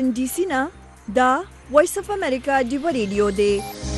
واشنگټن ډي سي نه دا وایس اف امریکا ډیو ریډیو دی.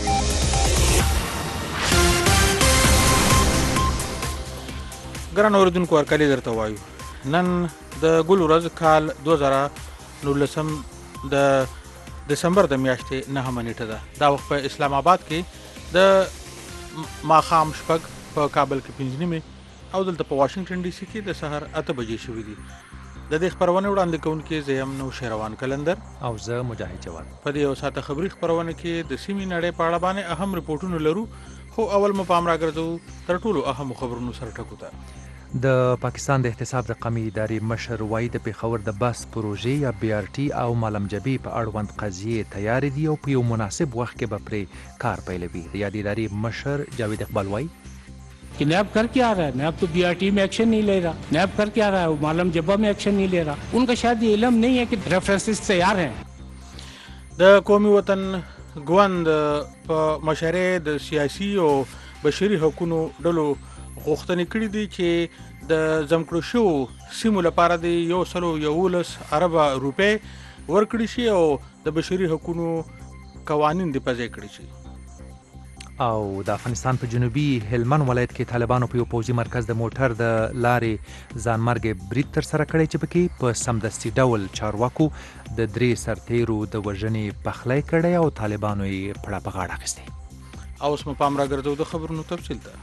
ګران اوریدونکو ورکلي درته وایو نن د ګل ورځ کال 2019 د دسمبر د میاشتې 9 نیټه ده. دا وخت په اسلام آباد کې د ماښام شپږ، په کابل کې 5 نیمې او دلته په واشنگټن ډي سي کې د سهار 8 بجې شوي دي. د دې خپرونې وړاندې کوونکي زه یم نوشیروان کلندر او زه مجاهد جواد. په دې یو ساعته خبري خپرونه کې د سیمې نړۍ په اړه باندې اهم رپورټونه لرو، خو اول مو پام راګرځو تر ټولو اهم خبرونو سره ټکو ته. د پاکستان د احتساب د قومي ادارې مشر وایي د پېښور د بس پروژې یا BRT او ملم جبې په اړوند قضیې تیارې دي او په یو مناسب وخت کې به پرې کار پیلوي. د یادې ادارې مشر جاوید اقبال وایي कि नैब कर क्या रहा है, नैब तो BRT में एक्शन नहीं ले रहा, नैब कर क्या रहा है, मालम जब्बा में एक्शन नहीं ले रहा. उनका शायद ये इल्म नहीं है कि रेफरेंसेस तैयार हैं. د قومي وطن ګوند په مشرۍ د سیاسي او بشري حقوقو ډلو غوښتنې کړې دي چې د ځمکړو شوو سیمو لپاره د 111 اربه روپۍ ورکړي شي او د بشري حقوقو قوانین د پځې کړي شي. او د افغانستان په جنوبي هلمند ولایت کې طالبانو په یو پوځي مرکز د موټر د لارې ځانمرګ برید ترسره کړی چې پکې په سمدستي ډول چارواکو د 3 سرتیرو د وژنې پخلی کړی او طالبانو یې پړه په غاړه اخیستی. اوس مو پام راګرځو د خبرونو تفصیل ته.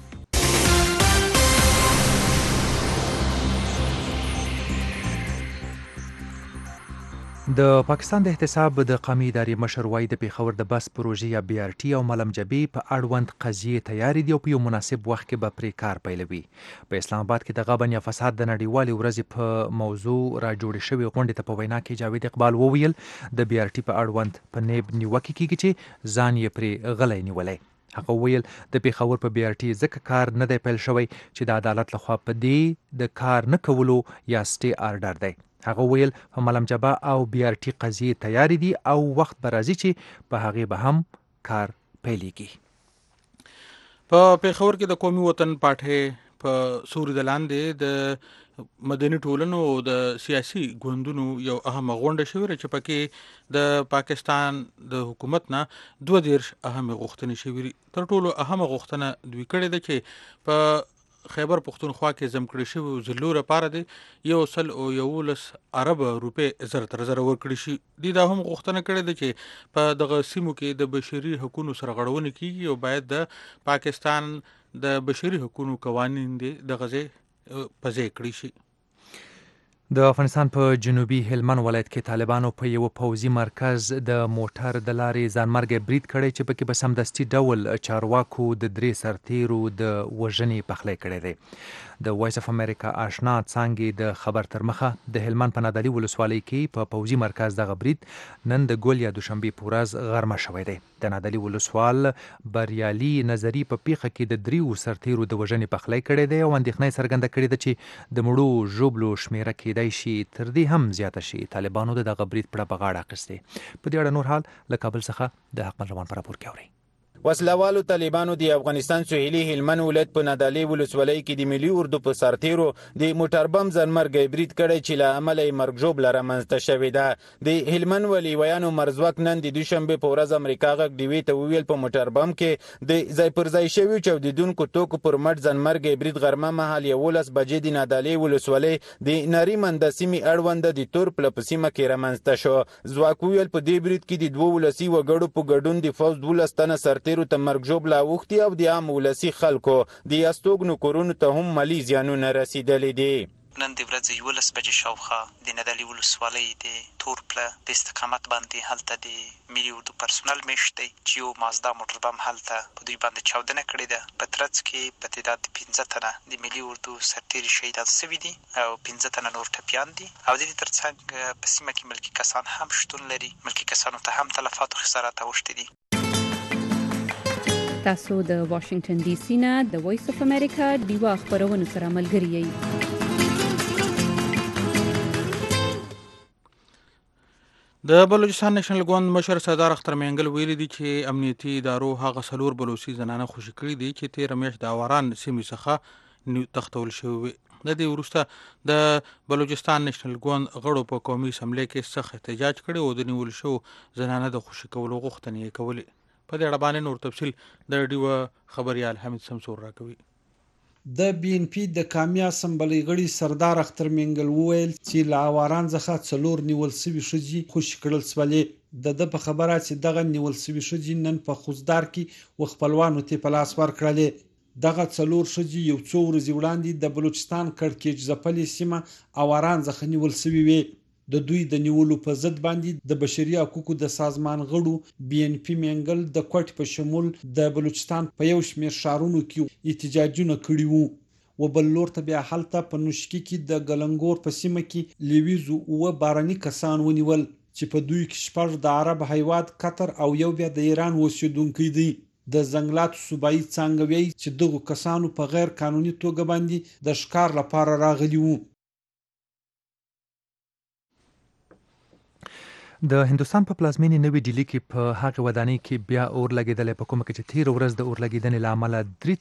د پاکستان د احتساب د قومي ادارې مشر وایي د پېښور د بس پروژې یا BRT او ملم جبې په اړوند قضیې تیارې دي او په یو مناسب وخت کې به پرې کار پیلوي. په اسلام آباد کې د غبن یا فساد د نړیوالې ورځې په موضوع را جوړې شوې غونډې ته په وینا کې جاوید اقبال وویل د BRT په اړوند په نیب نیوکې کېږي چې ځان یې پرې غلی نیولی. هغه ویل د پېښور په BRT ځکه کار نه دی پیل شوی چې د عدالت لخوا په دې د کار نه کولو یا سټې آرډر دی. هغه ویل په ملم جبه او BRT قضیې تیارې دي او وخت به راځي چې په هغې به هم کار پیلېږي. په پېښور کې د قومي وطن پاټۍ په سوري د لاندې د مدني ټولنو او د سیاسي ګوندونو یو اهمه غونډه شوې چې پکې د پاکستان د حکومت نه 22 اهمه غوښتنې شوې. تر ټولو اهمه غوښتنه دوی کړې ده چې په خیبر پختونخوا کې ځمکړې شوي ضلعو لپاره د 111 ارب روپۍ زر تر زر ورکړي شي. دوی دا هم غوښتنه کړې ده چې په دغه سیمو کې د بشري حقوقو سرغړونې کیږي او باید د پاکستان د بشري حقوقو قوانین دغه ځای په ځای کړي شي. د افغانستان په جنوبي هلمند ولایت کې طالبانو په یو پوځي مرکز د موټر د لارې ځانمرګ برید کړی چې پکې په سمدستي ډول چارواکو د 3 سرتیرو د وژنې پخلی کړی دی. د وایس اف امریکا آشنا څانګې د خبر تر مخه د هلمند په نادعلي ولسوالۍ کې په پوځي مرکز دغه برید نن د ګل یا دوشنبې په ورځ غرمه شوی دی. د نادعلي ولسوال بریالي نظري په پیښه کې د 3 سرتیرو د وژنې پخلی کړی دی او اندېښنه یې څرګنده کړې ده چې د مړو ژوبلو شمیره کېدای شي تر دې هم زیاته شي. طالبانو د دغه برید پړه په غاړه اخیستې. په دې اړه نور حال له کابل څخه د حقمل روان په راپور کې اورئ. وسلوالو طالبانو د افغانستان سهیلي هلمند ولایت په نادعلي ولسوالۍ کې د ملي اردو په سرتیرو د موټر بم ځانمرګ برید کړی چې له امله یې مرګ ژوبله رامنځته شوې ده. د هلمند ولیویانو مرزوک نن د دوشنبې په ورځ امریکا غږ ډیوې ته وویل په موټر بم کې د ځای پر ځای شویو چاودېدونکو توکو پر مټ ځانمرګ برید غرمه مهال 11 بجې د نادعلي ولسوالۍ د نریمنده سیمې اړونده د تورپله په سیمه کې رامنځته شو. ځواک وویل په دې برید کې د 2 ولسي وګړو په ګډون د فوز 12 تنه سرتیرو ته مرګ ژوبله اوښتي او د عام ولسي خلکو د استوګنو کورونو ته هم مالي زیانونه رسیدلي دي. نن د ورځې 11 بجې شاوخوا د نادعلي ولسوالۍ د تورپله د استقامت باندې هلته د ملي اردو پرسونل میشت دی چې یو مازدا موټر بم هلته په دوی باندې چاودنه کړې ده. په ترڅ کې په تعداد 15 تنه د ملي اردو سرتیري شهیدان شوي دي او 15 تنه نور ټپیان دي او د دې ترڅنګ په سیمه کې ملکي کسان هم شتون لري. ملکي کسانو ته هم تلفات او خسارات اوښتي دي. تاسو د واشنگټن ډي سي نه د وایس اف امریکا ډیوا خبرونو سره ملګری یئ. د بلوچستان نېشنل ګوند مشر سردار اختر مینګل ویلي دي چې امنیتي ادارو هغه 4 بلوچي زنانه خوشي کړي دي چې 13 میاشت د اواران سیمې څخه تښتول شوي. د دې وروسته د بلوچستان نېشنل ګوند غړو په قومي اسمبلی کې سخت احتجاج کړی او د نیول شو زنانه د خوشي کولو غوښتنې یې کولې. په دې اړه باندې نور تفصیل د ډیوه خبريال حمید سمسور راکوي. د بی ان پی د قومي اسمبلی غړي سردار اختر منګل وویل چې له اواران څخه 4 نیول شوي ښځې خوشي کړل شولې. د په خبره چې دغه نیول شوي ښځې نن په خوزدار کې و خپلوانو ته په لاس ورکړلې. دغه 4 ښځې یو څو ورځې وړاندې د بلوچستان کړکېچ ځپلې سیمه اواران څخه نیول شوي وې. د دوی د نیولو په ضد باندې د بشري حقوقو د سازمان غړو بی ان پی منګل د کوټ په شمول د بلوچستان په یو شمېر ښارونو کې احتجاجونه کړي وو. و بل لور ته بیا هلته په نوشکی کې د ګلنګور په سیمه کې لیویزو او باراني کسان ونیول چې په دوی کې 6 د عرب هیواد قطر او یو بیا د ایران اوسیدونکي دي. د زنګلاتو صوبایي څانګه وایي چې دغو کسانو په غیر قانوني توګه باندې د ښکار لپاره راغلي وو. د هندوستان په پلازمینې نوې ډیلي کې په هغه ودانۍ کې بیا اور لګېدلې په کومه کې چې تیر ورځ د اور لګېدنې له امله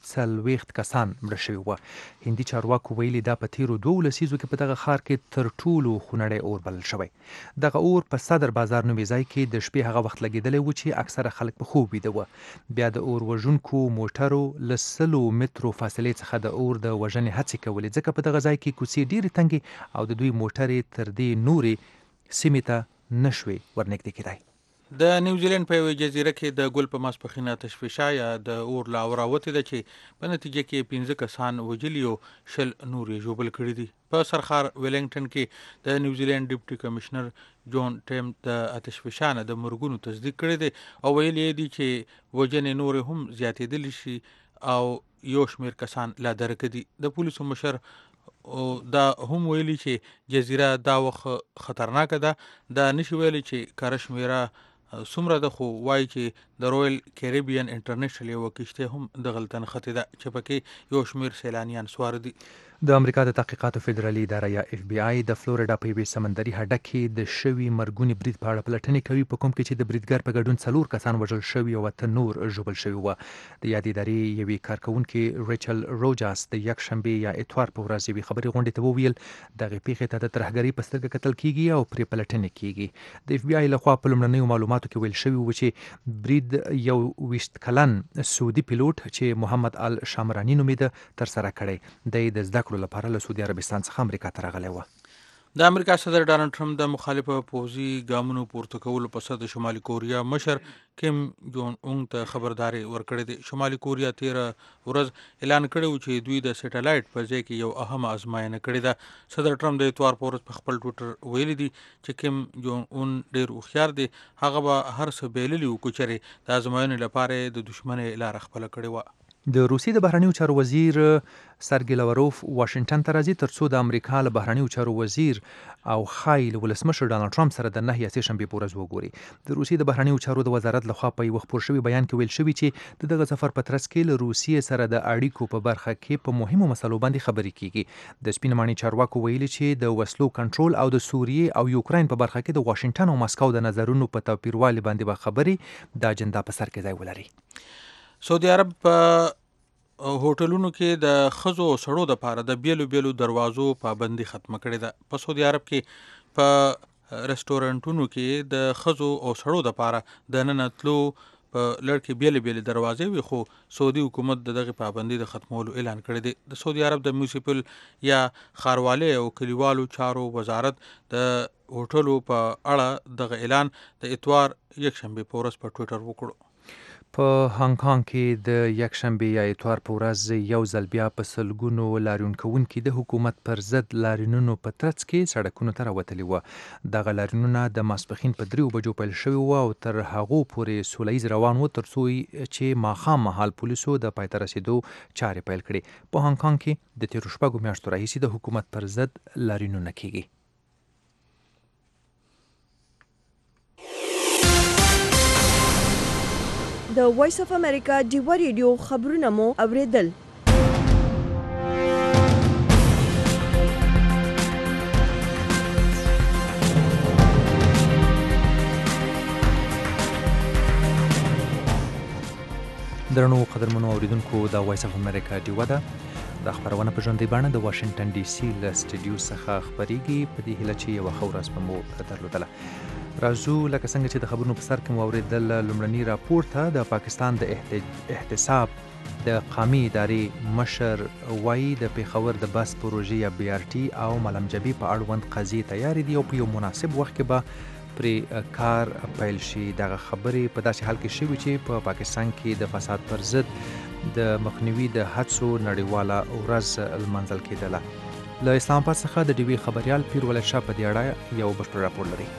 43 کسان مړه شوي وو. هندي چارواکو ویلي دا په تیرو 2 لسیزو کې په دغه ښار کې تر ټولو خونړی اور بلل شوی. دغه اور په صدر بازار نومي ځای کې د شپې هغه وخت لګېدلی و چې اکثره خلک په خوب ویده وو. بیا د اور وژونکو موټرو له 100 مترو فاصلې څخه د اور د وژنې هڅې کولې ځکه په دغه ځای کې کوڅې ډېرې تنګې او د دوی موټرې تر دې نورې سیمې ته نشوي ورنږدې کېدای. د نیوزیلند په یوه جزیره کې د ګل په ماسپښینه تشویشا یا د اور لا اوراوتې ده چې په نتیجه کې 15 کسان وژلي او 10 نور یې ژوبل کړي دي. په سرخار ویلنګټن کې د نیوزیلند ډیپټي کمشنر جون ټیم د تشویشا نه د مرګونو تصدیق کړی دی او ویلي دی چې وژنې نور هم زیاتېدلی شي او یو شمېر کسان لا درکه دي. د پولیسو مشر او دا هم ویلي چې جزیره دا وخت خطرناکه ده. دا نشي ویلي چې کاره شمیره څومره ده خو وایي چې د رویل کیریبین انټرنیشنل یوه کشتۍ هم دغلته نښتې ده چې پکې یو شمېر سیلانیان سوار دي. د امریکا د تحقیقاتو فدرالي اداره یا اف بی آی د فلوریډا په یوې سمندري هډه کې د شوي مرګوني برید په اړه پلټنې کوي په کوم کې چې د بریدګر په ګډون 4 کسان وژل شوي او 8 نور ژوبل شوي وو. د یادې ادارې یوې کارکونکې ریچل روجاس د یکشنبې یا اتوار په ورځ یوې خبري غونډې ته وویل دغه پیښې ته د ترهګرۍ په سترګه کتل کیږي او پرې پلټنې کیږي. د اف بی آی لخوا په لومړنیو معلوماتو کې ویل شوي و چې برید یو 20 کلن سعودي پیلوټ چې محمد ال شامرانی نومیده تر سره کړی دی د زده کړو لپاره له سعودي عربستان څخه امریکا ته راغلی و. د امریکا صدر ډانلډ ټرمپ د مخالفه پوځي ګامونو پورته کولو په سر د شمالي کوریا مشر کیم جون اونګ ته خبرداري ورکړې ده. شمالي کوریا 13 ورځ اعلان کړی و چې دوی د سټلایټ په ځای کې یو اهم ازموینه کړې ده. صدر ټرمپ د اتوار په ورځ په خپل ټویټر ویلي دي چې کیم جون اون ډیر هوښیار دی. هغه به هر څه بیللی و کوچري د ازموینې لپاره د دښمنۍ لار خپل کړې و. د روسیې د بهرنیو چارو وزیر سرګی لاوروف واشنگټن ته راځي ترڅو د امریکا له بهرنیو چارو وزیر او خایل ولسمشر ډانلډ ټرمپ سره د 9 یا 3 شنبې په ورځ وګوري. د روسیې د بهرنیو چارو د وزارت لخوا په یو خبر شوی بیان کې ویل شوی چې دغه سفر په ترڅ کې له روسیې سره د اړیکو په برخه کې په مهمو مسلو باندې خبرې کیږي. د سپین ماڼۍ چارواکو ویلي چې د وسلو کنټرول او د سوریې او یوکراین په برخه کې د واشنگټن او مسکو د نظرونو په توپیروالي باندې به خبرې د اجنډا په سر کې ځای ولري. سعودي عرب په هوټلونو کې د ښځو او سړو دپاره د بیلو بیلو دروازو پابندي ختمه کړې ده. په سعودي عرب کې په رستورانټونو کې د ښځو او سړو دپاره د ننوتلو په لړ کې بیلې بیلې دروازې وي خو سعودي حکومت د دغې پابندي د ختمولو اعلان کړی دی. د سعودي عرب د میونسپل یا ښاروالۍ او کلیوالو چارو وزارت د هوټلو په اړه دغه اعلان د اتوار یکشنبې په ورځ په ټویټر وکړو. په هانګ کانګ کې د یکشنبې یا اتوار په ورځ یو ځل بیا په سلګونو لاریون کوونکي د حکومت پر ضد لاریونونو په ترڅ کې سړکونو ته راوتلي وو. دغه لاریونونه د ماسپښین په 3 بجو پیل شوي وو او تر هغو پورې سوله ییز روان وو تر څو چې ماښام مهال پولیسو د پای ته رسېدو چارې پیل کړې. په هانګ کانګ کې د تېرو 6 میاشتو راهیسې د حکومت پر ضد لاریونونه کیږي. د وایس اف امریکا ډیوه ریډیو خبرونه مو اوریدل. درنو قدرمنو اوریدونکو د وایس اف امریکا ډیوه ده. د خبرونه په ژوندۍ بڼه د واشنگټن ډي سي له سټډیو څخه خبرېږي په دې هیله چې یوه ښه ورځ به مو درلودله. راځو لکه څنګه چې د خبرونو په سر کې مو اورېدل لومړني راپور ته د پاکستان د احتساب د قامي ادارې مشر وایي د پېښور د بس پروژې یا BRT او ملمجبي په اړوند قضیې تیارې دي او په یو مناسب وخت کې به پرې کار پیل شي. دغه خبرې په داسې حال کې شوي چې په پاکستان کې د فساد پر ضد د مخنیوي د هڅو نړیواله ورځ لمانځل کېدله. له اسلام آباد څخه د ډیوي خبریال پیر ولید شاه په دې اړه یو بشپړ راپور لري.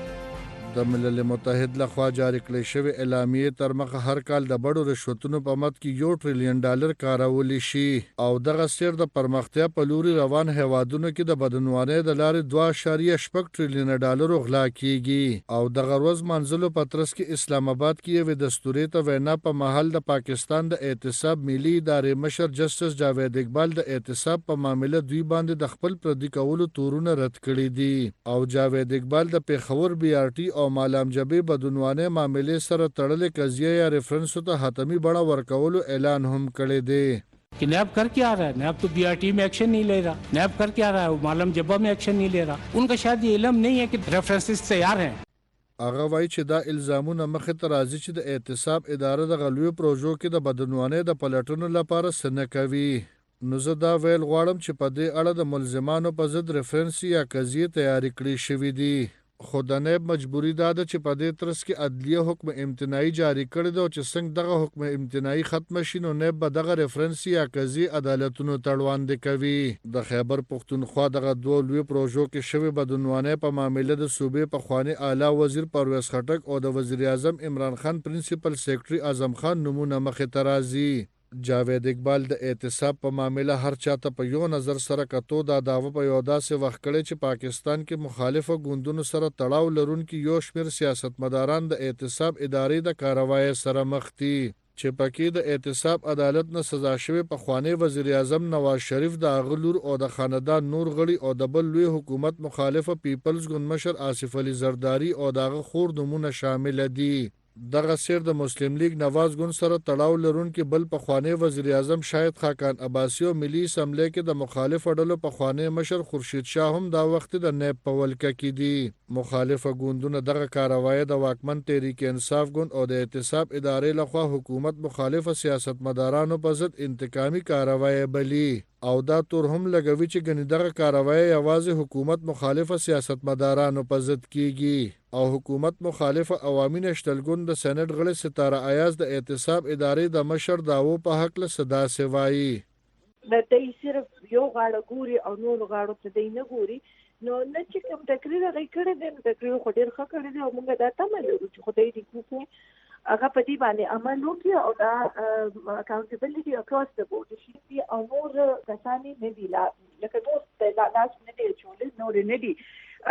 د ملل متحد لخوا جاری کړی شوی اعلامیې تر مخه هر کال د بډو رشوتونو په مد کې $1 ټریلیون کارولی شي او دغه سیر د پرمختیا په لوري روان هیوادونو کې د بدعنوانۍ د لارې $2.6 ټریلیون غلا کیږي او دغه ورځ منځلو په ترڅ کې اسلام آباد کې یوې دستوري ته وینا په محل د پاکستان د احتساب ملي ادارې مشر جسټس جاوید اقبال د احتساب په معاملې دوی باندې د خپل پردي کولو تورونه رد کړي دي او جاوید اقبال د پېښور BRT او مالامجبي بدعنوانۍ معاملې سره تړلې قضیه یا ریفرنسو ته حتمی بڑا ورکولو اعلان هم کړی دی कि नैब कर क्या रहा है, नैब तो BRT में एक्शन नहीं ले रहा, नैब कर क्या रहा है, मालम जब्बा में एक्शन नहीं ले रहा. उनका शायद ये इल्म नहीं है कि रेफरेंसेस तैयार हैं. هغه وایي چې دا الزامونه مخې ته راځي چې د احتساب اداره د غلویو پروژو کې د بدعنوانۍ د پلټنو لپاره څه نه کوي. نو زه دا ویل غواړم چې په دې اړه د ملزمانو په ضد ریفرنس یا قضیې تیاری کړي شوي دي. خو د نیب مجبوري دا ده چې په دې ترڅ کې عدلیه حکم امتناعي جاری کړی دی او چې څنګه دغه حکم امتناعي ختم شي نو نیب به دغه ریفرنس یا قضیې عدالتونو ته وړاندې کوي. د خیبر پښتونخوا دغه دوه لوی پروژو کې شوې بدعنوانۍ په معاملې د صوبې پخواني اعلی وزیر پرویز خټک او د وزیر اعظم عمران خان پرنسپل سیکرټري اعظم خان نمونه مخې ته راځي. جاوید اقبال د احتساب په معاملې هر چاته په یو نظر سره کتو دا داوه په یو داسې وخت کړی چې پاکستان کې مخالفه ګوندونو سره تړاو لرونکي یو شمېر سیاستمداران د احتساب ادارې د کاروایۍ سره مخ دي چې پکې د احتساب عدالت نه سزا شوی پخوانی وزیر اعظم نواز شریف د هغه لور او د خاندان نور غړي او د بل لوی حکومت مخالفه پیپلز ګوند مشر آصف علي زرداری او دغه خور نمونه شامل دي. دغه سیر د مسلم لیگ نواز ګوند سره تړاو لرونکي بل پخوانی وزیر اعظم شاهد خاقان عباسی او ملي اسمبلی کې د مخالف ډلو پخوانی مشر خورشید شاه هم دا وخت د نیب په ولکه کې دي. مخالفه ګوندونه دغه کاروایی د واکمن تحریک انصاف ګوند او د احتساب ادارې لخوا حکومت مخالفه سیاستمدارانو په ضد انتقامي کاروایی بلی او دا تور هم لګوي چې ګنې دغه کاروایی یوازې حکومت مخالفه سیاستمدارانو په ضد کیږي او حکومت مخالفه عوامي نشتلګون د سېنات غړي ستاره ایاز د احتساب ادارې د مشر داوو په حق له صدا سوایي د دې صرف یو غاړه ګوري او نور غاړو ته دی نه ګوري. نو نه چې کوم تقریر غي کړی دی تقریر خو ډیر ښه کړی دی او موږ دا تمه لرو چې خدای دې کوي هغه په دې باندې عمل وکړي او دا اکاونټیبلټي اکراس د بورډ شي او نور کسانی نه دی لکه نور د لاس نه دی چولې نور نه دی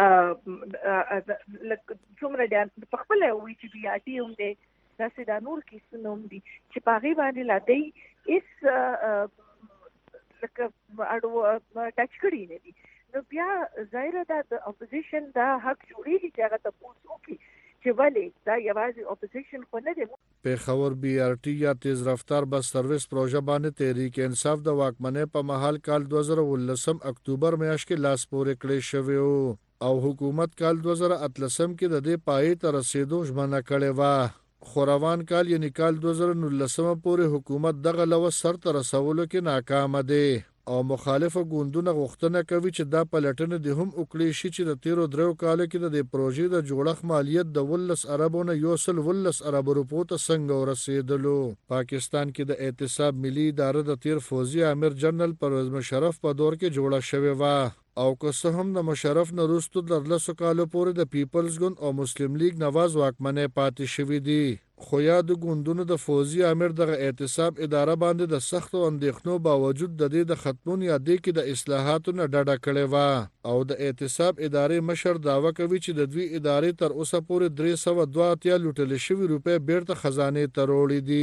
څومره د خپل وی چې BRT هم دی داسې دا نور کیسونه هم دي چې په هغې باندې لا دی هېڅ لکه اړو ټچ کړي نه دي. نو بیا ظاهره ده د اپوزیشن دا حق جوړېږي چې هغه تپوس وکړي چې ولې دا یوازې اپوزیشن خو نه دی. پېښور BRT یا تیز رفتار بس سروس پروژه باندې تحریک انصاف د واکمنۍ په مهال کال 2019 اکتوبر میاشت کې لاس پورې کړی شوی او حکومت کال 2013 کې د دې پای ته رسیدو ژمنه کړې وه خو روان کال یعنی کال 2019 پورې حکومت دغه لوس سر ته رسولو کې ناکام دی او مخالفه ګوندونه غوښتنه کوي چې دا پلټنه د هم وکړي شي چې د تیرو درو کالو کې د دې پروژې د جوړښت مالیت د 18 اربو نه 118 ارب روپو ته څنګه ورسېدلو. پاکستان کې د احتساب ملي اداره د تیر فوزي امیر جنرال پرویز مشرف په دور کې جوړه شوې وه او که څه هم د مشرف نه وروسته د 13 کالو پورې د پیپلز ګوند او مسلم لیگ نواز واکمنۍ پاتې شوي دي. خو یا د ګوندونو د فوزي امیر دغه احتساب اداره باندې د سختو اندېښنو باوجود د دې د ختمون یا دې کې د اصلاحاتو نه ډډه کړې وه او د احتساب ادارې مشر دعوه کوي چې د دوی ادارې تر اوسه پورې 382 لوټل شوي روپۍ بیرته خزانې ته وروړي دي.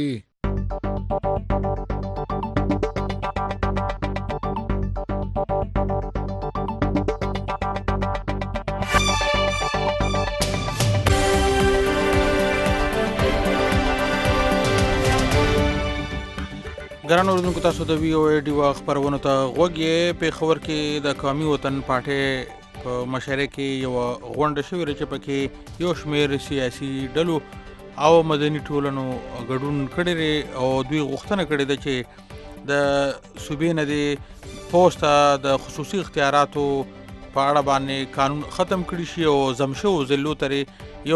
ګران اوریدونکو تاسو د وی او ای ډیوا خبرونه ته غوږ یې په خبر کې د قومي وطن پارټي په مشره کې یو غونډه شوې چې پکې یو شمېر سیاسي ډلو او مدني ټولنو ګډون کړی او دوی غوښتنه کړې ده چې د صوبې نه د پوسټ د خصوصي اختیاراتو په اړه باندې قانون ختم کړي شي او زمشو زلو ترې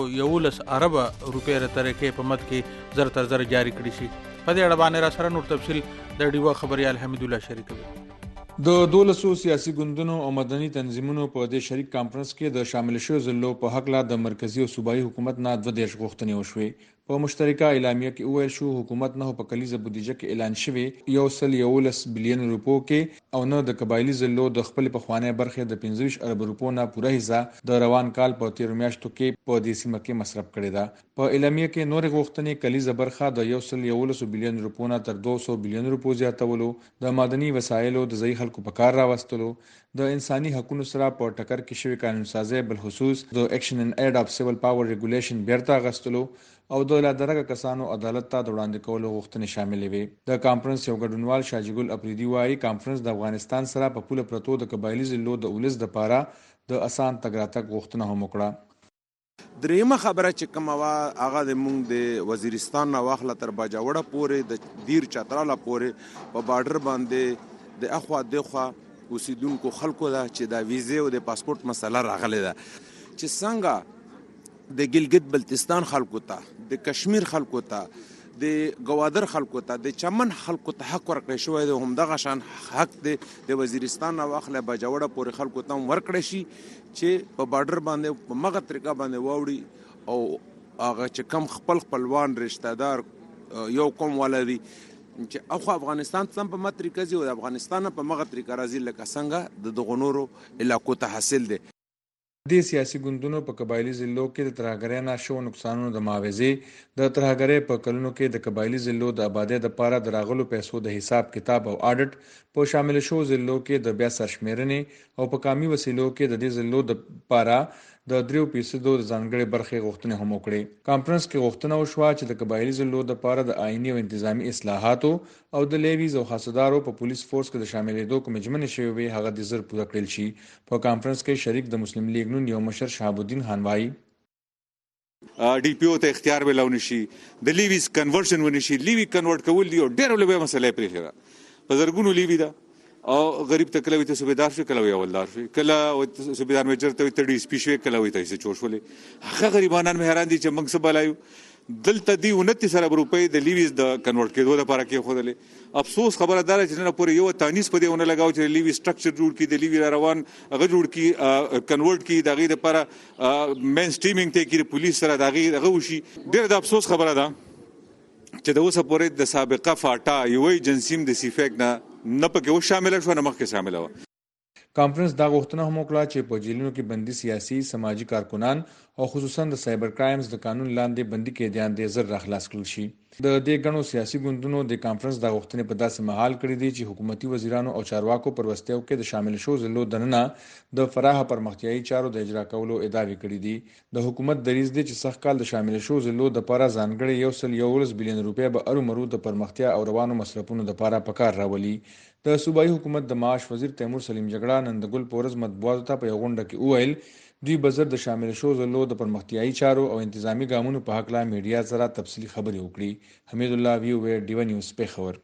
111 ارب روپۍ ترکه په مد کې زر تر زر جاری کړي شي. په دې اړه باندې را سره نور تفصیل د ډیوا خبريال حمید الله شریکوي. د 1200 سیاسي ګوندونو او مدني تنظیمونو په دې شریک کانفرنس کې د شامل شوو ضلعو په حق لا د مرکزی او صوبایي حکومت نه 22 غوښتنې وشوې. په مشترکه اعلامیه کې وویل شو حکومت نه په کلیزه بودیجه کې اعلان شوی 111 بلین روپو کې او نه د قبایلی ضلعو د خپل پخوانی برخه د 25 ارب روپو نه پوره حصہ د روان کال په 13 میاشتو کې په دې سیمه کې مصرف کړی ده. په اعلامیه کې نور غوښتنې کلیزه برخه د 111 بلین روپو نه تر 200 بلین روپو زیاتولو، د مدني وسایلو د ځای خلکو په کار راوستلو، د انساني حقوقو سره په ټکر کې شوی قانون سازي بل خصوص د اکشن ان ایډ اف سیول پاور ریګولیشن بیرته غستلو او د لادرګه کسانو عدالت ته د وړاندې کولو غوښتنې شاملې وي. د کانفرنس یو ګډونوال شاجګل افریدي وایي کانفرنس د افغانستان سره په پوله پرتو د قبایلی ضلعو د ولس د پاره د اسان تګ راتګ غوښتنه هم وکړه. دریمه خبره چې کومه وا هغه د مونږ د وزیرستان نه واخله تر باجوړه پورې د دیر چتراله پورې په بارډر باندې د اخوا دغه اوسیدونکو خلکو دا چې د ویزه او د پاسپورت مسله راغله ده چې څنګه د ګلګت بلتستان خلکو ته د کشمیر خلکو ته د گوادر خلکو ته د چمن خلکو ته حق ورکړی شوی دی. همدغه شان حق د وزیرستان نه واخله باجوړه پورې خلکو ته ورکړی شي چې په بارډر باندې په مغه طریقه باندې واوړي او هغه چې کم خپلوان رشتہ دار یو کوم ولدي چې اخو افغانستان ته په مطریقه زی او د افغانستان په مغه طریقه راځي لکه څنګه د دغونورو علاقو ته حاصل دي. د سیاسي ګوندونو په قبایلی ضلعو کې د ترهګرۍ نه شو نقصانونو د معاوضې د ترهګرۍ په کلونو کې د قبایلی ضلعو د آبادی د پاره د راغلو پیسو د حساب کتاب او اډیټ په شامل شو ضلعو کې د بیا سرشمیرنې او په کامي وسیلو کې د دې ضلعو د پاره د 3% د ځانګړي برخې غوښتنې هم وکړي. کانفرنس کې غوښتنه وشوه چې د قبایلی ضلعو د پاره د آئینی او انتظامی اصلاحاتو او د لیویز او حسادارو په پولیس فورس کې د شاملېدو کوم جمنې شوی وي هغه د زر پوره کړل شي. په کانفرنس کې شریک د مسلم لیگ نون یو مشر شهاب الدین خان وایي ډي پی او ته اختیار ولاونی شي د لیویز کنورژن ونی شي. لیوی کنورټ کول دی ډېر لوی مسله پرې په زرګونو لیوی دا او غریب ته کله وي ته صوبیدار شي کله وي اولدار شي کله صوبیدار میجر ته ته ډي اس پی شي کله وي ته څه چوشولې هغه غریبانان مې حیران دي چې موږ څه بلایو دلته دی 29 ارب روپۍ د لیویز د کنورټ کېدو لپاره کې خودلې. افسوس خبره ده چې نه پورې یو تانیس په دیونه لگاو چې لیوی سټرکچر جوړ کی د لیوی روان هغه جوړ کی کنورټ کی دغه لپاره مین سټریمینګ ته کې پولیس سره دغه وشي. ډېر د افسوس خبره ده چې د اوسه پورې د سابقه فاټا یو ایجنسیم د سیفیک نه پکې و شامل شو نه مخکې شامل و. کانفرنس دا غوښتنه هم وکړه چې په جیلونو کې بندي سیاسي سماجی کارکنان او خصوصا د سایبر کرایمز د قانون لاندې بندي کېدیان د زر راخلاص کړل شي. د دې غنو سیاسي ګوندونو د کانفرنس دا غوښتنې په داسې مهال کړې دي چې حکومتي وزیرانو او چارواکو پر وستیو کې د شامل شو ضلعو دننه د فراخ پرمختیايي چارو د اجرا کولو ادعاوې کړې دي. د حکومت دریځ دی چې سخت کال د شامل شو ضلعو د لپاره ځانګړي 111 بلین روپۍ به ارومرو د پرمختیا او روانو مصرفونو لپاره پکار راولي. د صوبایي حکومت د معاش وزیر تیمور سلیم جګړه نن د ګل پورز مطبوعاتو ته په غونډه کې وویل دوی بزر د شامل شو ضلعو د پرمختیايي چارو او انتظامی ګامونو په حق لا میډیا سره تفصیلی خبرې وکړي. حمید الله وی او ډیو نیوز په خبر.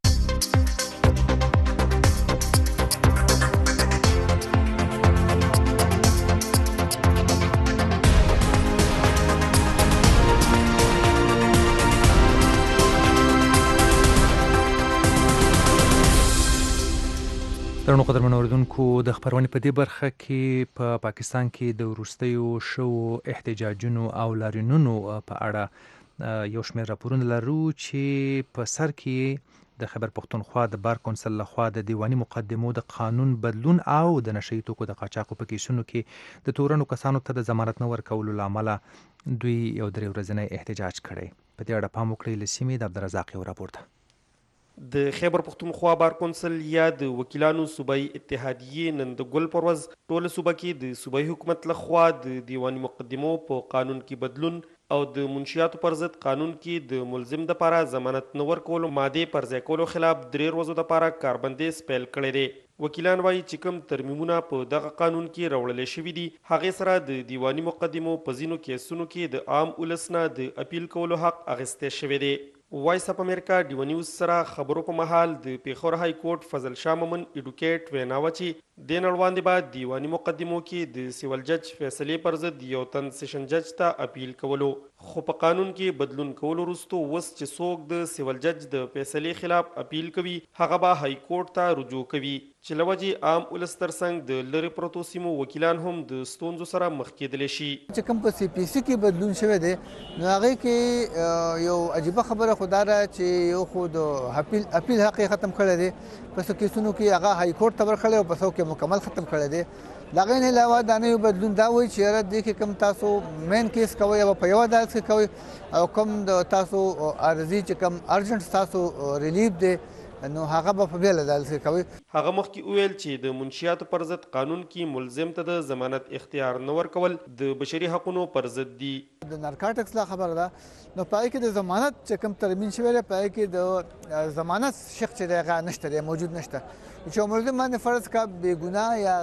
درنو قدرمنو اوریدونکو د خبرونې په دې برخه کې په پاکستان کې د وروستیو شو احتجاجونو او لاریونونو په اړه یو شمېر راپورونه لرو چې په سر کې د خیبر پښتونخوا د بار کونسل لخوا د دیواني مقدمو د قانون بدلون او د نشئی توکو د قاچاقو په کیسونو کې د تورنو کسانو ته د ضمانت نه ورکولو له امله دوی یو درې ورځنی احتجاج کړی. په دې اړه پام وکړئ. له سیمې د عبدالرزاق یو راپور ده. د خیبر پښتونخوا بار کونسل یا د وکیلانو صوبایي اتحادیې نن د ګل پروز ټوله صوبه کې د صوبایي حکومت لخوا د دیواني مقدمو په قانون کې بدلون او د منشیاتو پر ضد قانون کې د ملزم د پاره ضمانت نه ورکولو مادې پر ځای کولو خلاف 3 ورځو د پاره کاربندیز پیل کړی دی. وکیلان وایي چې کوم ترمیمونه په دغه قانون کې راوړل شوي دي هغې سره د دیواني مقدمو په ځینو کیسونو کې د عام ولس نه د اپیل کولو حق اخیستی شوی دی. وایس اف امریکا ډیو نیوز سره خبرو په مهال د پیښور های کورټ فضل شاه مومن ایډوکیټ وینا وه چې دې نه وړاندې به دیواني مقدمو کې د سیول جج فیصلې پر ضد یو تن سیشن جج ته اپیل کولو، خو په قانون کې بدلون کولو وروسته اوس چې څوک د سیول جج د فیصلې خلاف اپیل کوي هغه به های کورټ ته رجوع کوي، چې له وجې عام ولس ترڅنګ د لرې پرتو سیمو وکیلان هم د ستونزو سره مخ کېدلی شي. چې کوم په سی پی سی کې بدلون شوی دی نو هغې کې یو عجیبه خبره خو دا ده چې یو خو د اپیل حق یې ختم کړی دی، په څو کیسونو کې هغه های کورټ ته ورکړی او په څو کې مکمل ختم کړی دی. د هغې نه علاوه دا نوی بدلون دا وایي چې یاره دې کې کوم تاسو مین کیس کوئ او په یوه عدالت کې کوئ او کوم د تاسو عرضي چې کوم ارجنټ تاسو ریلیف دی نو هغه به په بیل عدالت کې کوي. هغه مخکې وویل چې د منشیاتو پر ضد قانون کې ملزم ته د ضمانت اختیار نه ورکول د بشري حقونو پر ضد دي. د نارکاټکس لا خبره ده نو په هغې کې د ضمانت چې کوم ترمیم شوی دی په هغې کې د ضمانت شق چې دی هغه نشته دی، موجود نشته. چې ملزم باندې فرض کا بېګناه یا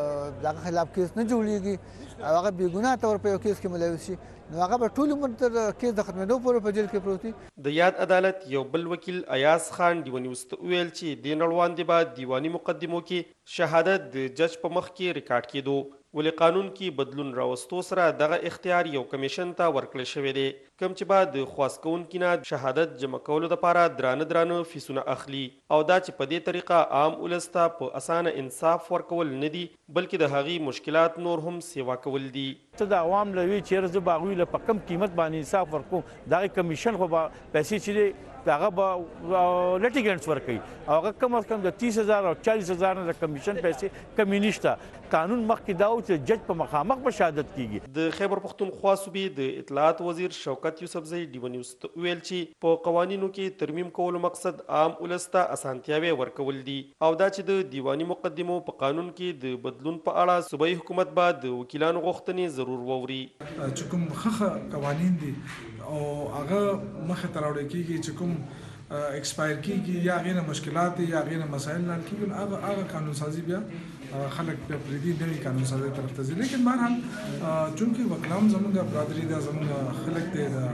د هغه خلاف کیس نه جوړېږي او هغه بېګناه طور په یو کیس کې ملوث شي نو هغه به ټول عمر تر کیس د ختمېدو پورې په جیل کې پروت وي. د یاد عدالت یو بل وکیل ایاز خان ډیو نیوز ته وویل چې دې نه وړاندې به دیواني مقدمو کې شهادت د جج په مخ کې ریکارډ کېدو، ولې قانون کې بدلون راوستو سره دغه اختیار یو کمیشن ته ورکړل شوی دی کوم چې به د خواست کوونکي نه شهادت جمع کولو دپاره درانه فیسونه اخلي او دا چې په دې طریقه عام ولس ته په اسانه انصاف ورکول نه دي بلکې د هغې مشکلات نور هم سیوا کول دي. ته د عوام له وی چیرې زه به هغوی له په کم قیمت باندې انصاف ورکوم دغه کمیشن خو به پیسې چې دی هغه به لټیګنټس ورکوي او هغه کم از کم د 30,000 او 40,000 نه د کمیشن پیسې کمی نشته. قانون مخکې دا و چې جج په مخامخ به شهادت کیږي. د خیبر پښتونخوا صوبې د اطلاعات وزیر شوکت یوسفزۍ ډیو نیوز ته وویل چې په قوانینو کې ترمیم کولو مقصد عام ولس ته اسانتیاوې ورکول دي او دا چې د دیواني مقدمو په قانون کې د بدلون په اړه صوبایي حکومت به د وکیلانو غوښتنې ضرور واوري. چې کوم ښه قوانین دي او هغه مخې ته راوړل کېږي چې کوم ایکسپایر کیږي یا غیر مشکلات یا غیر مسائل حل کیږي هغه قانون سازی بیا خلک په پریدي نوی قانون سازی طرف ته ځي. لیکن بهرحال چونکې وکلام زمونږ برادری دا زمونږ خلک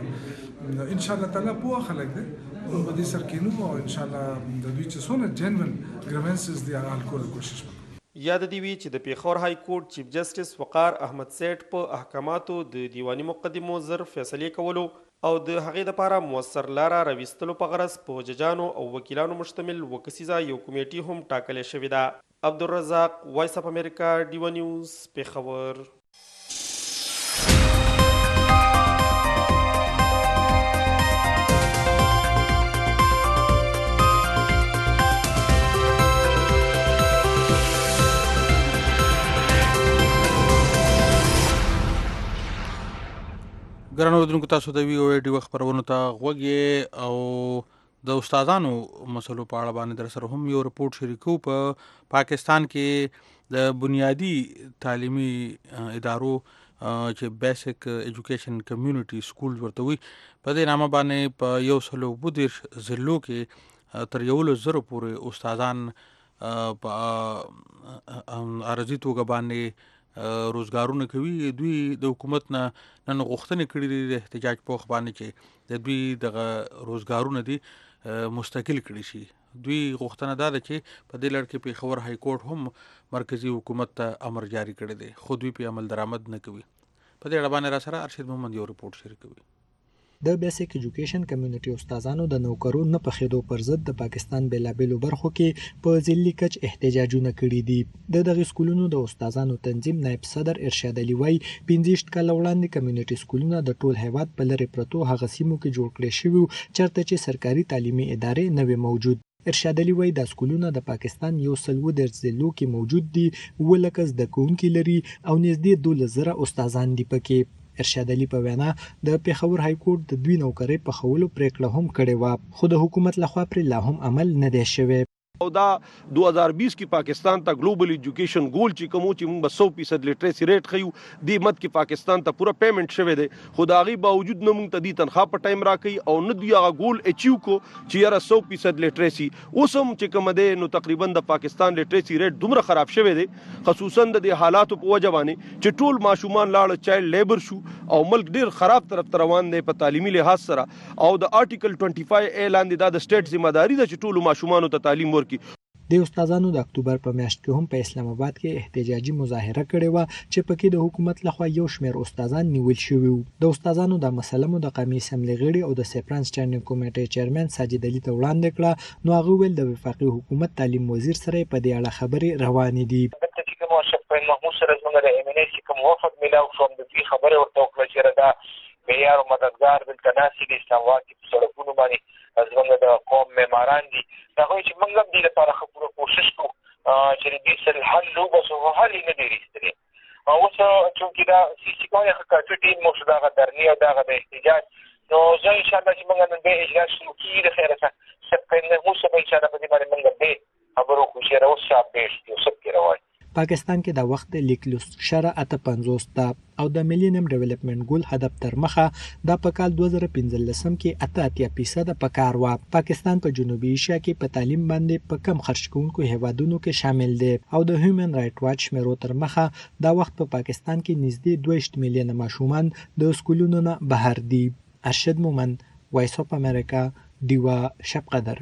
دی ان شاء الله تعالی په خلک دی په دې سر کې نو ان شاء الله د دوی چې څونه جنون ګریونسز دی هغه حل کولو کوشش وکړي. یاد دی وی چې د پیښور های کورټ چیف جسټس وقار احمد سیټ په احکاماتو د دیواني مقدمو زر فیصلې کولو او د هغې دپاره مؤثر لاره راویستلو په غرض په ججانو او وکیلانو مشتمل وکسیزه یو کمیټي هم ټاکلې شوې ده. عبدالرزاق، وایس اف امریکا، ډیو نیوز، پیښور. ګرانو اوریدونکو تاسو د وی او ای ډیو خبرونو ته غوږ او د استادانو مسلو په اړه باندې در سره هم یو رپورټ شریکو. په پاکستان کې د بنیادی تعلیمي ادارو چې بیسیک ایجوکیشن کمیونټي سکول ورته وي په دې نامه باندې په 132 ضلعو کې تر 1,000 پورې استادان په عرضي توګه باندې روزګارونه کوي. دوی د حکومت نه نن غوښتنې کړي دي د احتجاج په وخت باندې چې د دوی دغه روزګارونه دي مستقل کړي شي. دوی غوښتنه دا ده چې په دې لړ کې پیښور های کورټ هم مرکزی حکومت ته امر جاری کړی دی خو دوی په عمل درآمد نه کوي. په دې اړه باندې را سره ارشد محمد یو رپورټ شریکوي. د بیسیک ایجوکیشن کمیونټي استادانو د نوکرو نه پخېدو پر ضد د پاکستان بیلابېلو برخو کې په ځلي کچ احتجاجونه کړي دي. د دغه سکولونو د استادانو تنظیم نائب صدر ارشاد علي وایي 15 کاله وړاندې کمیونټي سکولونه د ټول هیواد په لرې پرتو هغه سیمو کې جوړ کړي شوي چېرته چې سرکاري تعلیمي ادارې نه وي موجود. ارشاد علي وایي دا سکولونه د پاکستان 130 ضلعو کې موجود دي، 7 لکه زده کوونکي لري او نږدې 12,000 استادان دي پکې. ارشاد علي په وینا د پیښور های کورټ د دوی نوکرۍ په خولو پریکړه هم کړې وه خو د حکومت لخوا پرې لا هم عمل نه دی شوی. او دا 2020 کې پاکستان ته ګلوبل ایجوکیشن ګول چې کوم چې موږ 100% لټریسي ریټ خيو د مت کې پاکستان ته پورا پیمنٹ شوه دی خدایي باوجود نه موږ ته دي تنخواه په ټایم راکې او نه دی هغه ګول اچیو کو چې یاره 100% لټریسي اوس هم چې کوم دی نو تقریبا د پاکستان لټریسي ریټ دومره خراب شوه دی خصوصا د حالاتو په وجه باندې چې ټول ماشومان لاړ چایلډ لیبر شو او ملک ډیر خراب طرف ته روان دی په تعلیمي لحاظ سره او د آرټیکل 25 اعلان دی د سټیټ ذمہ داری ده چې ټول ماشومان ته تعلیم ورکړي د استادانو د اکتوبر په میاشت کې هم په اسلام آباد کې احتجاجي مظاهره کړې و چې پکې د حکومت لخوا یو شمېر استادان نیول شوي وو د استادانو د مسلمو د قومي اسمبلی غړي او د سپران سټانډینګ کمیټې چیرمن ساجد علي ته وړاندې کړه نو هغه ویل د وفاقي حکومت تعلیم وزیر سره په دې اړه خبرې روانې دي محمود سره زموږ د ایم ان ای کوم وفد ملاو شو د دې خبره ورته وکړه چې دا معیار او مددگار بل تناسي د اسلام آباد په سړکونو باندې زموږ د قوم معماران دي دا چې موږ هم دې لپاره خپله کوشش کوو چې دې سره حل وباسو حل نه دی رسېدلی اوس چونکې دا سیسي کولی کافي ټیم مو شو دغه درنې او دغه د احتجاج نو زه انشاءالله چې موږ نن بیا اجلاس شروع کېږي د خیره څخه سب اوس به انشاءالله په دې باندې موږ بیا خبرو وکړو چې اوس څه اپډیټ دي او څه پکې روان پاکستان کې د وخت لیک لوست شره 58 ته او د میلینیم ډیولپمنٹ ګول هدف تر مخه د په کال 2015 کې 88% په کار و پاکستان په جنوبي ایشیا کې په تعلیم باندې په کم خرج کوونکو هیوادونو کې شامل دی او د هیومن رائټ واچ شمیرو تر مخه د وخت په پاکستان کې نږدې 2 میلیونه ماشومان د سکولونو نه بهر دي ارشد مومن وایس اف امریکا دیوا شب قدر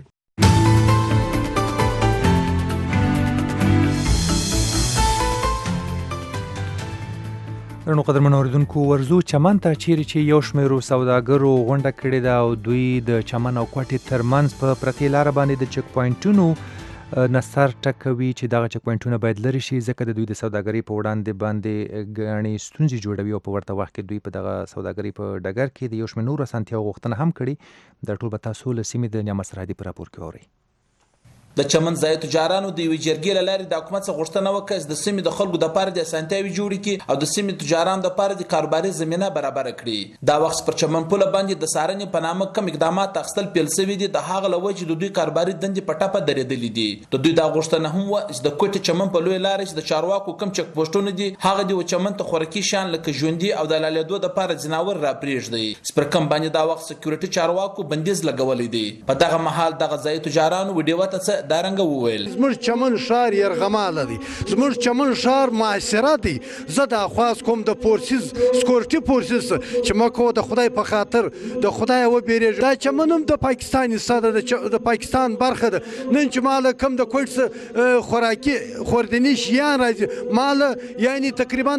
نو قدرمن اوریدونکو ورزو چمن ته چیرې چې یو شمیرو سوداګرو غونډه کړې ده او دوی د چمن او کوټې ترمنځ په پرتې لاره باندې د چک پوینټونو نصر ټکوي چې دغه چک پوینټونه باید لري شي ځکه د دوی د سوداګرۍ په وړاندې باندې ګڼې ستونزې جوړوي او په ورته وخت کې دوی په دغه سوداګرۍ په ډګر کې د یو شمېر نورو اسانتیاو غوښتنه هم کړې دا ټول به تاسو له سیمې د نعمت سرحدي په راپور کې اورئ د چمن ځای تجارانو د یوې جرګې له لارې د حکومت څخه غوښتنه وکړه چې د سیمې د خلکو دپاره د اسانتیاوې جوړې کړي او د سیمې تجارانو دپاره د کاروباري زمینه برابره کړي دا وخت پر چمن پوله باندې د څارنې په نامه کم اقدامات اخیستل پیل شوي دي د هغه له وجې د دوی کاروباري دندې په ټپه درېدلې دي د دوی دا غوښتنه هم وه چې د کوټې چمن په لویه لاره چې د چارواکو کم چک پوسټونه دي هغه د چمن ته خوراکي شیان لکه ژوندي او د لالیدو دپاره ځناور راپرېږدي سپرکم باندې دا وخت سکیورټي چارواکو بندیز لګولی دی په دغه مهال دغه ځای تجارانو ویډیو ته څه دارنګه وویل زموږ چمن ښار یرغماله دی زموږ چمن ښار معاشره دی زه دا خواست کوم د پورسیز سکورټي پورسیز چې مکو د خدای په خاطر د خدای وبېرېږي دا چمن هم د پاکستان حصه ده د پاکستان برخه ده نن چې ماله کم د کوټ خوراکي خوردني شیان راځي ماله یعنی تقریبا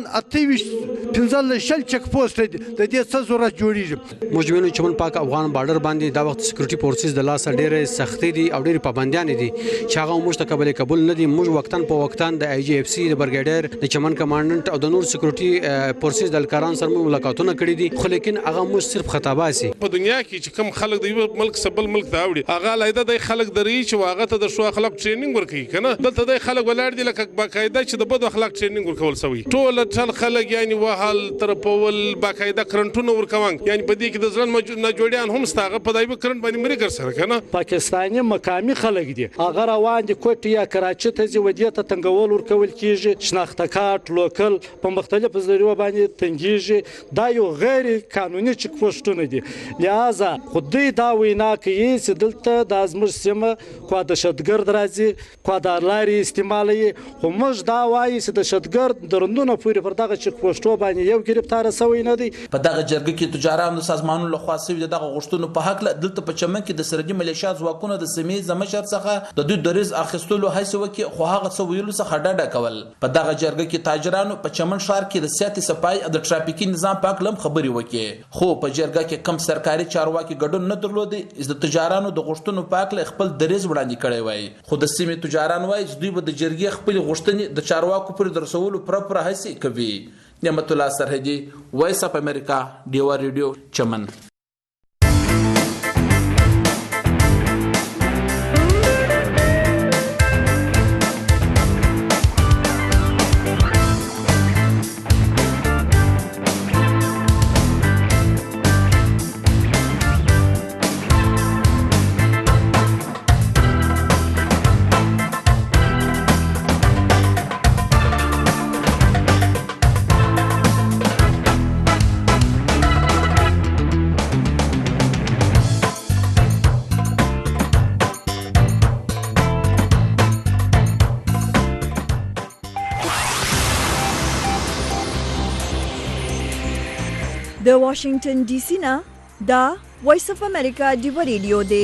15 چک پوسټ دی د دې څه ضرورت جوړیږي موږ ویلو چمن پاک افغان بارډر باندې دا وخت سکیورټي پورسیز د لاسه ډېرې سختي دي او ډېرې پابندیان دي چې هغه موږ ته قبول نه دي موږ وختن په وختن د IGFC د برګیډر د چمن کمانډنټ او د نور سکیورټي پورسیز د کاران سره ملاقاتونه کړي دي خو لیکن هغه موږ صرف خطاباسي په دنیا کې چې کم خلک د یو ملک سبل ملک دا وړي هغه لایده د خلک درې چې واغه ته د شو اخلاق ټریننګ ورکوي کنه دلته د خلک ولاړ دي لکه باقاعده چې د بد اخلاق ټریننګ ورکول سوی ټول خلک یعنی وهل ترپول باقاعده کرنټونه ورکوان یعنی په دې کې د ځلن نه جوړیان هم ستاغه په دایو کرنټ باندې مری ګر سره کنه پاکستاني مقامي خلک دي هغه روان دي کوټ یا کراچي ته ځي ودی ته تنګول ورکول کیږي شناخته کارت لوکل په مختلفو ذریعو باندې تنګیږي دا یو غیر قانوني چک پوسټونه دي لہذا خودی دا وینا کوي چې دلته د ازمر سیمه خو د شتګرد راځي خو د لاري استعمالي خو موږ دا وایي چې د شتګرد درندونه پورې پر دغه چک پوسټو باندې یو گرفتار شوی نه دی په دغه جرګه کې تجارانو سازمانونو لخوا سوي دغه غوښتنو په حق دلته په چمن کې د سرحدي ملیشیا ځواکونو د سیمې زمشر څخه د دوی دریز اخیستلو هڅه وکړي خو هغه څه ویلو څخه ډډه کول په دغه جرګه کې تاجرانو په چمن ښار کې د سیاسي صفای او د ټرافیکي نظام په اړه خبرې وکړي خو په جرګه کې کم سرکاري چارواکي ګډون نه درلود د تجارانو د غوښتنو په اړه خپل دریز وړاندې کړی وای خو د سیمې تجاران وای چې دوی به د جرګې خپل غوښتنې د چارواکو پر درسولو پر هڅه کوي نعمت الله سرحدي وایس اف امریکا ډیوا ریډیو چمن د واشنگټن ډي سي نه دا وایس اف امریکا ډیو ریډیو دی.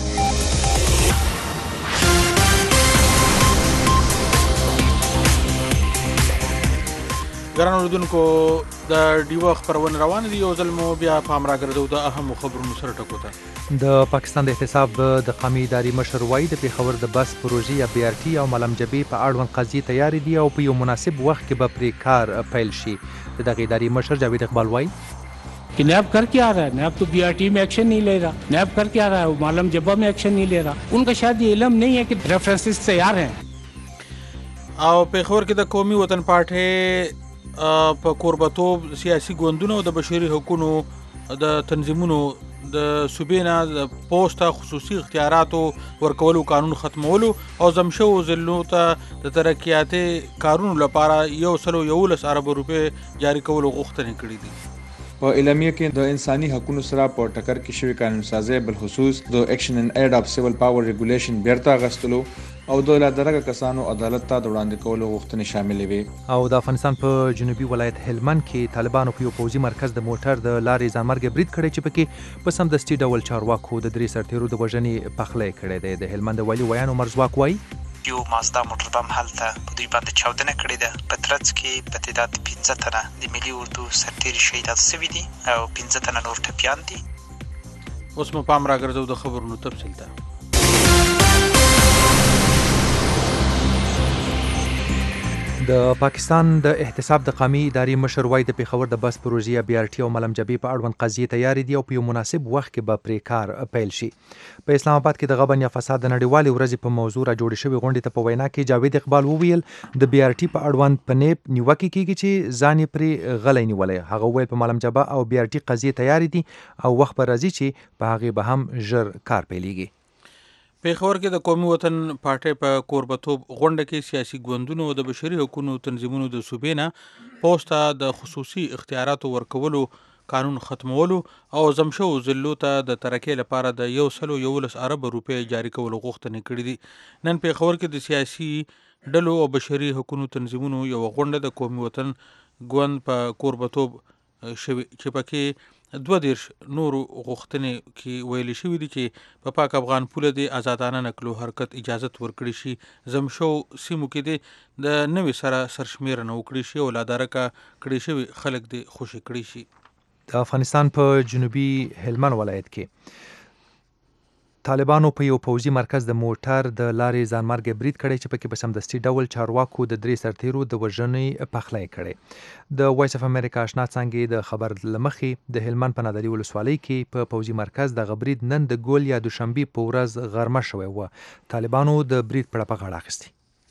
ګرانو اوریدونکو د ډیو خبرونه روان دي. یو ځل مو بیا پام راګرځو د اهم خبرونو سره ټکو ته. د پاکستان د احتساب د قومي ادارې مشر وایي د پېښور د بس پروژې یا BRT او ملم جبې په اړوند قضیې تیارې دي او په یو مناسب وخت کې به پرې کار پیل شي. د دغې ادارې مشر جاوید اقبال وایي कि नैब कर क्या रहा है, नैब तो BRT में एक्शन नहीं ले रहा, नैब कर क्या रहा है, वो मालम जब्बा में एक्शन नहीं ले रहा. उनका शायद ये इल्म नहीं है कि रेफरेंसेस तैयार हैं. او پېښور کې د قومي وطن پارټۍ په کوربتوب سیاسي ګوندونو د بشري حقوقو د تنظیمونو د صوبې نه د پوسټ خصوصي اختیاراتو ورکولو قانون ختمولو او زمشو ضلعو ته د ترقیاتي کارونو لپاره 111 ارب روپۍ جاری کولو غوښتنې کړې دي. په اعلامیه کې د انساني حقوقو سره په ټکر کې شوی قانون سازي بل خصوص د اکشن ان ایډ اف سیول پاور ریګولیشن بیرته غستلو او د لادرګه کسانو عدالت ته وړاندې کولو غوښتنې شاملې وي. او د افغانستان په جنوبي ولایت هلمند کې طالبانو په یو پوځي مرکز د موټر د لارې ځانمرګ برید کړی چې پکې په سمدستي ډول چارواکو د 3 سرتیرو د وژنې پخلی کړی دی. د هلمند والي ویان عمر ځواک وایي یو مازدا موټر بم هلته په دوی باندې چاودنه کړې ده. په ترڅ کې په تعداد 15 تنه د ملي اردو سرتیري شهیدان شوي دي او 15 تنه نور ټپیان دي. اوس مو پام راګرځو د خبرونو تفصیل ته. د پاکستان د احتساب د قومي ادارې مشر وایي د پېښور د بس پروژې یا BRT او ملم جبې په اړوند قضیې تیارې دي او په یو مناسب وخت کې به پرې کار پیل شي. په اسلام آباد کې د غبن یا فساد د نړیوالې ورځې په موضوع را جوړې شوې غونډې ته په وینا کې جاوید اقبال وویل د BRT په اړوند په نیب نیوکه کېږي چې ځان یې پرې غلی نیولی. هغه وویل په ملم جبه او BRT قضیې تیارې دي او وخت به راځي چې په هغې به هم ژر کار پیلېږي. پېښور کې د قومي وطن پارټۍ په کوربتوب غونډه کې سیاسي ګوندونو د بشري حقوقو تنظیمونو د صوبې نه پوسټ د خصوصي اختیاراتو ورکولو قانون ختمولو او زمشو ضلعو ته د ترقۍ لپاره د 111 ارب روپۍ جاری کولو غوښتنې کړې دي. نن پېښور کې د سیاسي ډلو او بشري حقوقو تنظیمونو یو غونډه د قومي وطن ګوند په کوربتوب شوي چې پکې 22 نورو غوښتنې کې ویل شوي دي چې په پاک افغان پوله د آزادانه نقل و حرکت اجازت ورکړي شي. زمشو سیمو کې د نوې سره سرشمیرنه وکړي شي او لادرکه کړي شوي خلک د خوشي کړي شي. د افغانستان په جنوبي هلمند ولایت کې طالبانو په یو پوځي مرکز د موټر د لارې ځانمرګ برید کړی چې پکې په سمدستي ډول چارواکو د 3 سرتیرو د وژنې پخلی کړی. د وایس اف امریکا آشنا څانګې د خبر لمخې د هلمند په نادري ولسوالۍ کې په پوځي مرکز د برید نن د ګول یا دوشنبې په ورځ غرمه شوی و. طالبانو د برید په اړه غاړه اخیستې.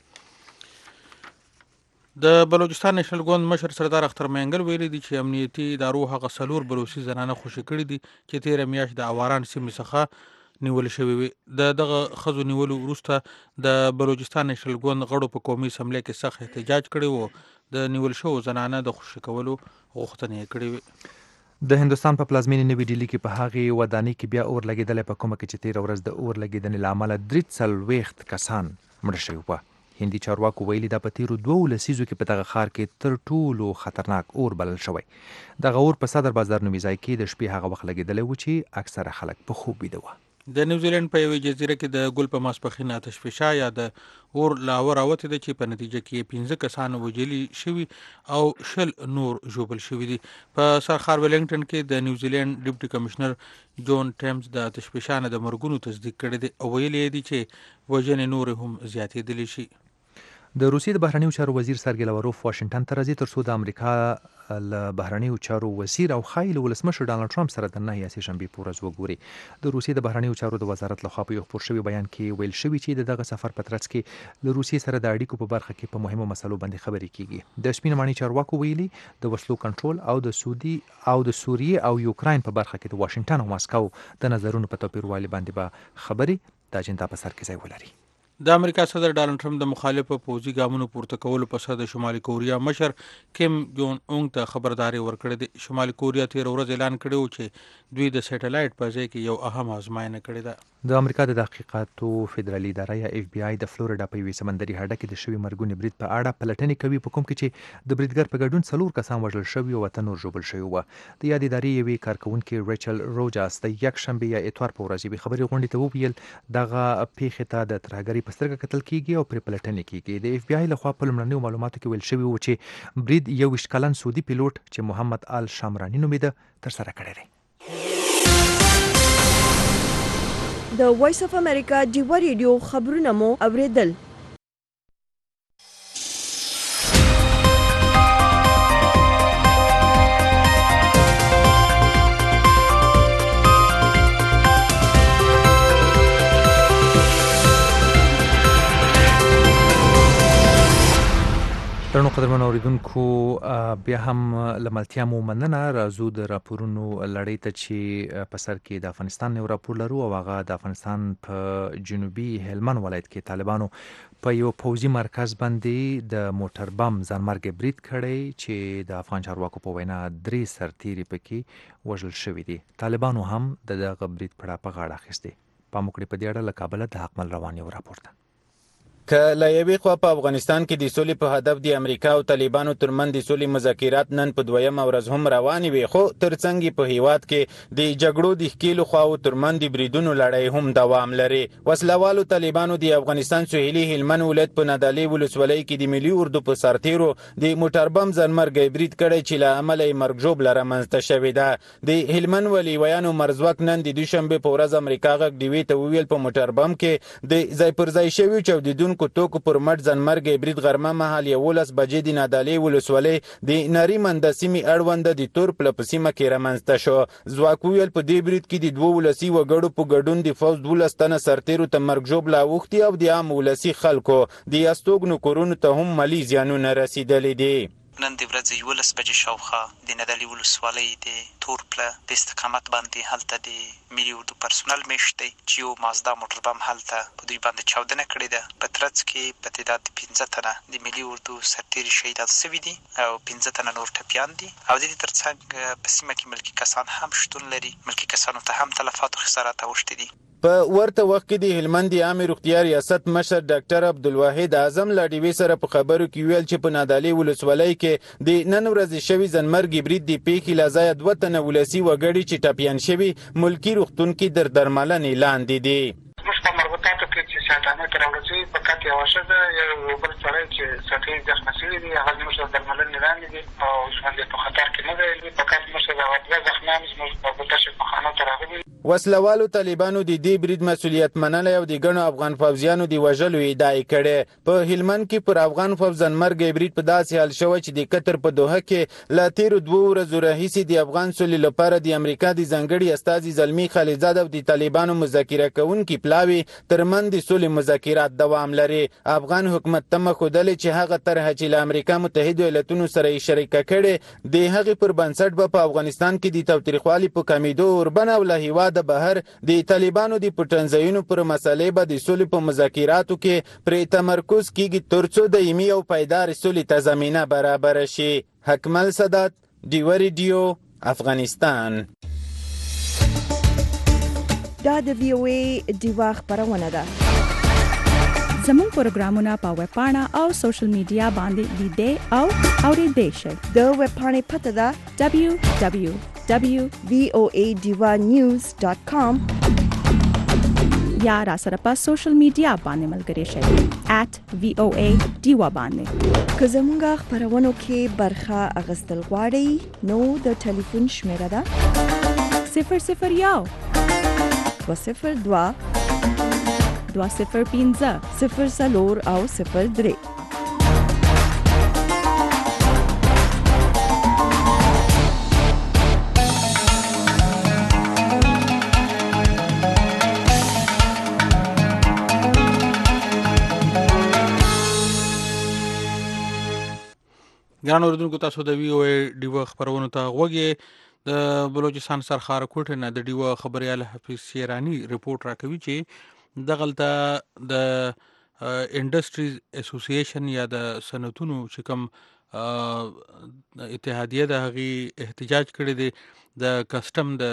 د بلوچستان نېشنل ګوند مشر سردار اختر مینګل ویلي دي چې امنیتي ادارو هغه 4 بلوچي زنانه خوشي کړي دي چې 13 میاشت د اواران سیمې څخه نیول شوی وي. دغه خزو نیولو وروسته د بلوچستان نېشنل ګوند غړو په قومي اسمبلی کې سخت احتجاج کړی و. د نیول شوو زنانه د خوشي کولو غوښتنې کړې وي. د هندوستان په پلازمینې نوې ډیلي کې په هغې ودانۍ کې بیا اور لګېدلی په کومه کې چې 13 ورځ د اور لګېدنې له امله 43 کسان مړه شوي وه. هندي چارواکو ویلي دا په تیرو 2 لسیزو کې په دغه ښار کې تر ټولو خطرناک اور بلل شوی. دغه اور په صدر بازار نومي ځای کې د شپې هغه وخت لګېدلی و چې اکثره خلک په خوب ویده وه. د نیوزیلند په یوې جزیره کې د ګل په ماسپښین آتش فشا یا د اور لاوه راوتې ده چې په نتیجه کې 15 کسان وژلي شوي او 20 نور ژوبل شوي دي. په سرخار ویلنګټن کې د نیوزیلند ډیپټي کمشنر جون ټیمز د آتش فشا نه د مرګونو تصدیق کړی دی او ویلي دی چې وژنې نور هم زیاتېدلی شي. د روسیې د بهرنیو چارو وزیر سرګی لاوروف واشنگټن ته راځي ترڅو د امریکا له بهرنیو چارو وزیر او ښایي له ولسمشر ډانلډ ټرمپ سره د 9 سهشنبې په ورځ وګوري. د روسیې د بهرنیو چارو د وزارت لخوا په یو خپور شوي بیان کې ویل شوي چې دغه سفر په ترڅ کې له روسیې سره د اړیکو په برخه کې په مهمو مسلو باندې خبرې کیږي. د سپین ماڼۍ چارواکو ویلي د وسلو کنټرول او د سوریې او یوکراین په برخه کې د واشنگټن او ماسکو د نظرونو په توپیروالي باندې به خبرې د اجنډا په سر کې ځای ولري. د امریکا صدر ډانلډ ټرمپ د مخالفو پوځي ګامونو پورته کولو په سر د شمالي کوریا مشر کیم جون اونګ ته خبرداري ورکړې ده. شمالي کوریا 13 ورځ اعلان کړی و چې دوی د سټلایټ په ځای کې یو اهم ازموینه کړې ده. د امریکا د تحقیقاتو فدرالي اداره یا اف بی آی د فلوریډا په یوې سمندري هډه کې د شوي مرګوني برید په اړه پلټنې کوي، په کوم کې چې د بریدګر په ګډون 4 کسان وژل شوي او 8 نور ژوبل شوي وو. د یادې ادارې یوې کارکونکې ریچل روجاس د یکشنبې یا اتوار په ورځ یوې خبري غونډې ته وویل دغه پیښې ته د ترهګرۍ په سترګه کتل کیږي او پرې پلټنې کیږي. د اف بی آی لخوا په لومړنیو معلوماتو کې ویل شوي وو چې برید 21 کلن سعودي پیلوټ چې محمد آل شامرانی نومیده ترسره کړی دی. د وایس اف امریکا ډیوا ریډیو خبرونه مو اوریدل. درنو قدرمنو اوریدونکو بیا هم لملتیا مو مننه. راځو د راپورونو لړۍ ته چې په سر کې د افغانستان یو راپور لرو او هغه د افغانستان په جنوبي هلمند ولایت کې طالبانو په یو پوځي مرکز باندې د موټر بم ځانمرګي برید کړی چې د افغان چارواکو په وینا 3 سرتیري پکې وژل شوي دي. طالبانو هم دغه برید په غاړه اخیستی. پام وکړئ په دې اړه له کابل د حقمل روان یو راپور ده. که له یوې خوا په افغانستان کې د سولې په هدف د امریکا او طالبانو ترمنځ د سولې مذاکرات نن په 2مه ورځ هم روانې وي، خو ترڅنګ په هیواد کې د جګړو د ښکیلو خواو ترمنځ د بریدونو لړۍ هم دوام لري. وسلوالو طالبانو د افغانستان سویلي هلمند ولایت په نادعلي ولسوالۍ کې د ملي اردو په سرتیرو د موټر بم ځانمرګي برید کړی چې له امله یې مرګ ژوبله رامنځته شوې ده. د هلمند ولیویانو مرزوک نن د دوشنبې په ورځ امریکا غږ ډیوي ته وویل په موټر بم کې د ځای پر ځای شویو چاودیدونکو توکو پر مټ ځانمرګي برید غرمه مهال 11 بجې د نادعلي ولسوالۍ د نری منده سیمې اړوند د تور پله په سیمه کې رامنځته شو. ځواک ویل په دې برید کې د 2 ولسي وګړو په ګډون د فوز 12 تنه سرتیرو ته مرګ ژوبله اوښتي او د عام ولسي خلکو د استوګنو کورونو ته هم مالي زیانونه رسیدلي دي. نن د ورځې 11 بجې شاوخوا د نادعلي ولسوالۍ د تور پله د استقامت باندې هلته د ملي اردو پرسونل میشت دی چې یو مازدا موټر بم هلته په دوی باندې چاودنه کړې ده. په ترڅ کې په تعداد 15 تنه د ملي اردو سرتیري شهیدان شوي دي او 15 تنه نور ټپیان دي او د دې ترڅنګ په سیمه کې ملکي کسان هم شتون لري. ملکي کسانو ته هم تلفات او خسارات اوښتي دي. په ورته وخت کې د هلمند عامه روغتیا ریاست مشر ډاکټر عبدالواحد اعظم لا ډیوي سره په خبرو کې ویل چې په نادعلي ولسوالۍ کې د نن ورځې شوي ځانمرګي برید د پیښې له ځایه 2 تنه ولسي وګړي چې ټپیان شوي ملکي روغتون کې درملنې لاندې دي. موږ په مربوطاتو کې چې ساتانه کې راوړل فقط یو ښځه یو بل سړی چې سطحي زخمه شوي دي هغه زموږ د درملنې لاندې دي او ژوند یې په خطر کې نه دی. فقط موږ د 2 زخمیان زموږ په مربوطه شفاخانو ته راغلي. وسلوالو طالبانو د دې برید مسؤلیت منلی او د ګڼو افغان پوځیانو د وژلو ادعا یې کړې. په هلمند کې پر افغان پوځ ځانمرګي برید په داسې حال شوی چې د قطر په دوحه کې له تیرو 2 ورځو راهیسې د افغان سولې لپاره د امریکا د ځانګړي استازي زلمي خلیلزاد او د طالبانو مذاکره کوونکي پلاوي ترمنځ د سولې مذاکرات دوام لري. افغان حکومت تمه ښودلې چې هغه طرحه چې له امریکا متحده ایالتونو سره یې شریکه کړې د هغې پر بنسټ به په افغانستان کې د تاوتریخوالي په کمیدو اوربن او له هیواده بهر د طالبانو د پټنځایونو پر مسلې به د سولې په مذاکراتو کې پرې تمرکز کیږي ترڅو دایمي او پایدار سولې ته زمینه برابر شي. حکمل سادات، ډیوا ریډیو، افغانستان. دا د وی او ای ډیوا خبرونه ده. زموږ پروګرامونه په ویب پاڼه او سوشل میډیا باندې لیدئ او اوریدئ شئ. د ویب پاڼې پته ده www.voadivanews.com یا را سره په سوشل میډیا باندې ملګري شئ @VOA ډیوا باندې. که زموږ خبرونو کې برخه اخیستل غواړئ نو د ټلیفون شمیره ده 001 202 205 04 او 03. ګران اوریدونکو تاسو د وی او ای ډیوا خبرونو ته غوږی. د بلوچستان سرخار کوټ نه د ډیوا خبريال حفیظ شیرانی ریپورت راکوي چې دغلته د انډستریز اسوسییشن یا د صنعتونو چې کوم اتحادیه د هغې احتجاج کړی دی د کسټم د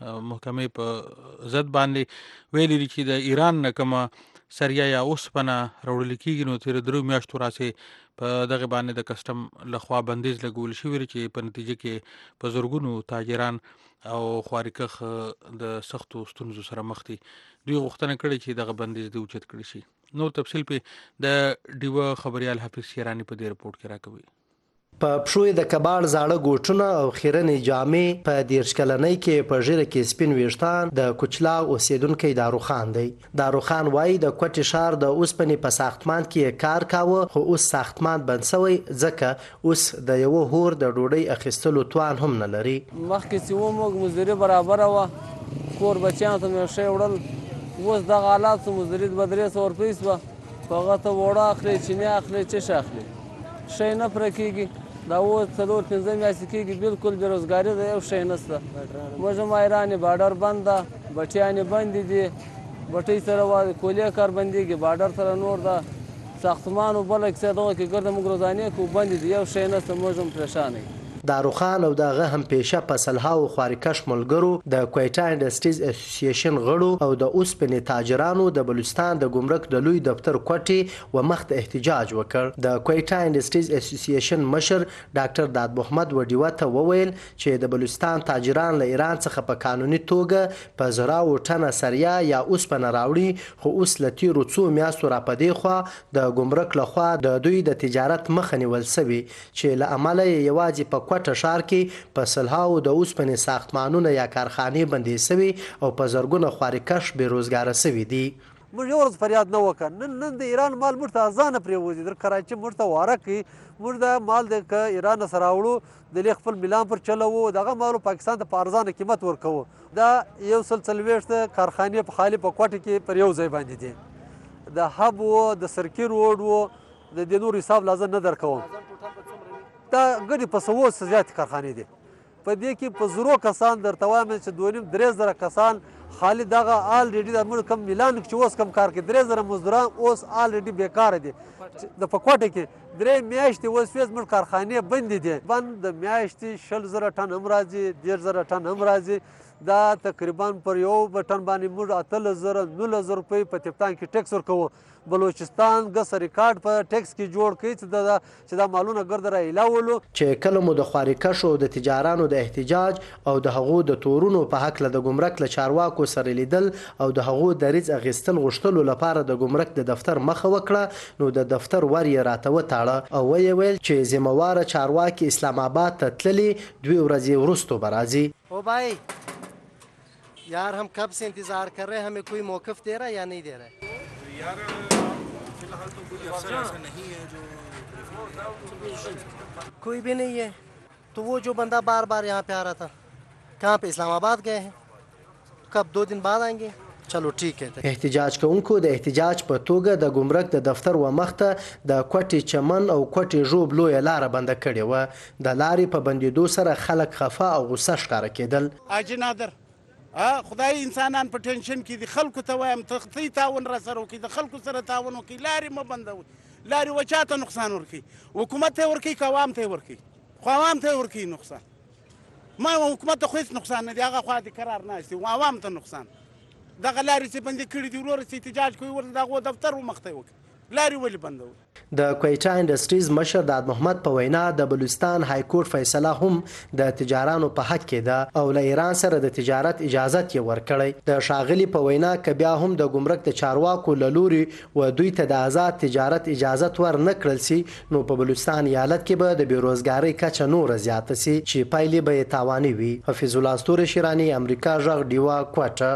محکمې په ضد باندې ویلي دي چې د ایران نه کومه سریه یا اوسپنه راوړل کېږي نو تېرو 3 میاشتو راځي په دغه باندې د کسټم لخوا بندیز لګول شوی چې په نتیجه کې په زرګونو تاجران او خوارکخ د سختو ستونزو سره مخ دي. دوی غوښتنه کړې چې دغه بندیز د اوچت کړی شي. نور تفصیل په د ډیوه خبريال حافظ شیرانی په دې رپورت کې راکوي. په پښوی د کباړ زاړه ګوټونه او خیرنې جامې په 13 کلنۍ کې په ژیره کې سپین ویښتان د کوچلاغ اوسیدونکي داروخان دی. داروخان وایي د کوټې ښار د اوسپنې په ساختمان کې کار کاوه خو اوس ساختمان بند شوی ځکه اوس د یو هور د ډوډۍ اخیستلو توان هم نه لري. مخکې چې وموږ مزدوري برابره وه کور بچیانو ته مې ښه وړل اوس دغه حالات څه مزدوري 200 روپۍ شوه په هغه ته وړه اخلي چینی اخلي چش اخلي شی نه پوره کېږي. دا اوس 4-5 میاشتې کېږي بالکل بېروزګاري ده یو شی نشته. موږ هم حیران یو باډر بند ده بټیانې بندې دي بټۍ سره کولې کار بندېږي باډر سره نور ده ساختمان و بله کیسه دغه کې ګرده موږ روزانې کوو بندې دي یو شی نشته موږ هم پریشان یو. داروخان او دغه هم پیشه په سلهاو خوارکش ملګرو د کویټا انډسټریز اسوسییشن غړو او د اوسپنې تاجرانو د بلوچستان د ګمرک د لوی دفتر کوټې و مخ ته احتجاج وکړ. د کویټا انډسټریز اسوسییشن مشر ډاکټر داد محمد وډیوه ته وویل چې د بلوچستان تاجران له ایران څخه په قانوني توګه په زراو ټنه سریا یا اوسپنه راوړي خو اوس له تیرو څو میاشتو را پدې خوا د ګمرک لخوا د دوی د تجارت مخه نیول سوي چې له امله یوازې په کوټه ښار کې په سلهاو د اوسپنې ساختمانونه یا کارخانې بندې سوي او په زرګونه خوارکش بېروزګاره سوي دي. موږ یو ورځ فریاد نه وکړ نن د ایران مال موږ ته ارزانه پرېوځي در کراچي موږ ته واره کوي موږ د مال د که ایران نه سره راوړو د خپل میلان پر چلوو دغه مالو پاکستان ته په ارزانه قیمت ورکوو. دا 140 کارخانې په خالي په کوټه کې پر یو ځای باندې دي. د هب و د سرکی روډ و د دې نور حساب لازم نه درکوم. دا ګډې په 100 زیاتې کارخانې دي په دې کې په زرو کسان درته وایم چې 2.5-3 زره کسان خالي دغه آلریډي د موږ کم میلان چې اوس کم کار کوي 3 زره مزدوران اوس آلریډي بیکاره دي د په کوټه کې 3 میاشتې اوس فیض موږ کارخانې بندې دي بند د میاشتې 60 زره ټن هم راځي 10 زره ټن هم راځي. دا تقریبا پر یو بټن باندې موږ 8,000-9,000 روپۍ په تپتان کې ټیکس ورکوو. بلوچستان ګس ریکارډ په ټیکس کې جوړ کړي چې دا مالونه ګرده را ایلاولو. چې کله مو د خوارکشو د تجارانو د احتجاج او د هغو د تورونو په هکله د ګمرک له چارواکو سره لیدل او د هغو د ریز اخیستل غوښتلو لپاره د ګمرک د دفتر مخه وکړه نو د دفتر ور یې راته وتاړه او ویې ویل چې ذمهواره چارواکي اسلام آباد ته تللي 2 ورځې وروسته به راځي. او بھائی यार हम कब से इंतजार कर रहे हैं हमें कोई मौक़िफ़ दे रहा है या नहीं दे रहा है यार फिलहाल तो कोई अफसर ऐसा नहीं है जो कोई भी नहीं है. तो वो जो बंदा बार बार यहाँ पे आ रहा था कहाँ पे इस्लामाबाद गए हैं कब 2 दिन बाद आएंगे चलो ठीक है. احتجاج کوونکو د احتجاج په توګه د ګمرک د دفتر و مخته د کوټې چمن او کوټې ژوب لویه لاره بنده کړې وه. د لارې په بندېدو سره خلک خفه او غوسه ښکاره کېدل. حاجي نادر خدای انسانان په ټینشن کې دي خلکو ته وایم ته تعاون را سره وکړي د خلکو سره تعاون وکړي لارې مه بندوئ لارې وچا ته نقصان ورکړي حکومت ته ورکړي که عوام ته ورکړي خو عوام ته ورکړي نقصان ما حکومت ته خو هېڅ نقصان نه دی هغه خوا دې قرار ناست دي عوام ته نقصان دغه لارې چې بندې کړي دي وروره چې احتجاج کوي ورته د هغو دفتر مخ ته وکړي لارې ولې بندوي. د کویټا انډسټریز مشر داد محمد په وینا د بلوچستان های کورټ فیصله هم د تجارانو په حق کې ده او له ایران سره د تجارت اجازه یې ورکړی. د ښاغلي په وینا که بیا هم د ګمرک د چارواکو له لورې و دوی ته د آزاد تجارت اجازه ور نه کړل سي نو په بلوچستان ایالت کې به د بېروزګارۍ کچه نوره زیاته سي چې پایلې به یې تاواني وي. حفیظ الله ستوري شیراني امریکا غږ ډیوه کوټه.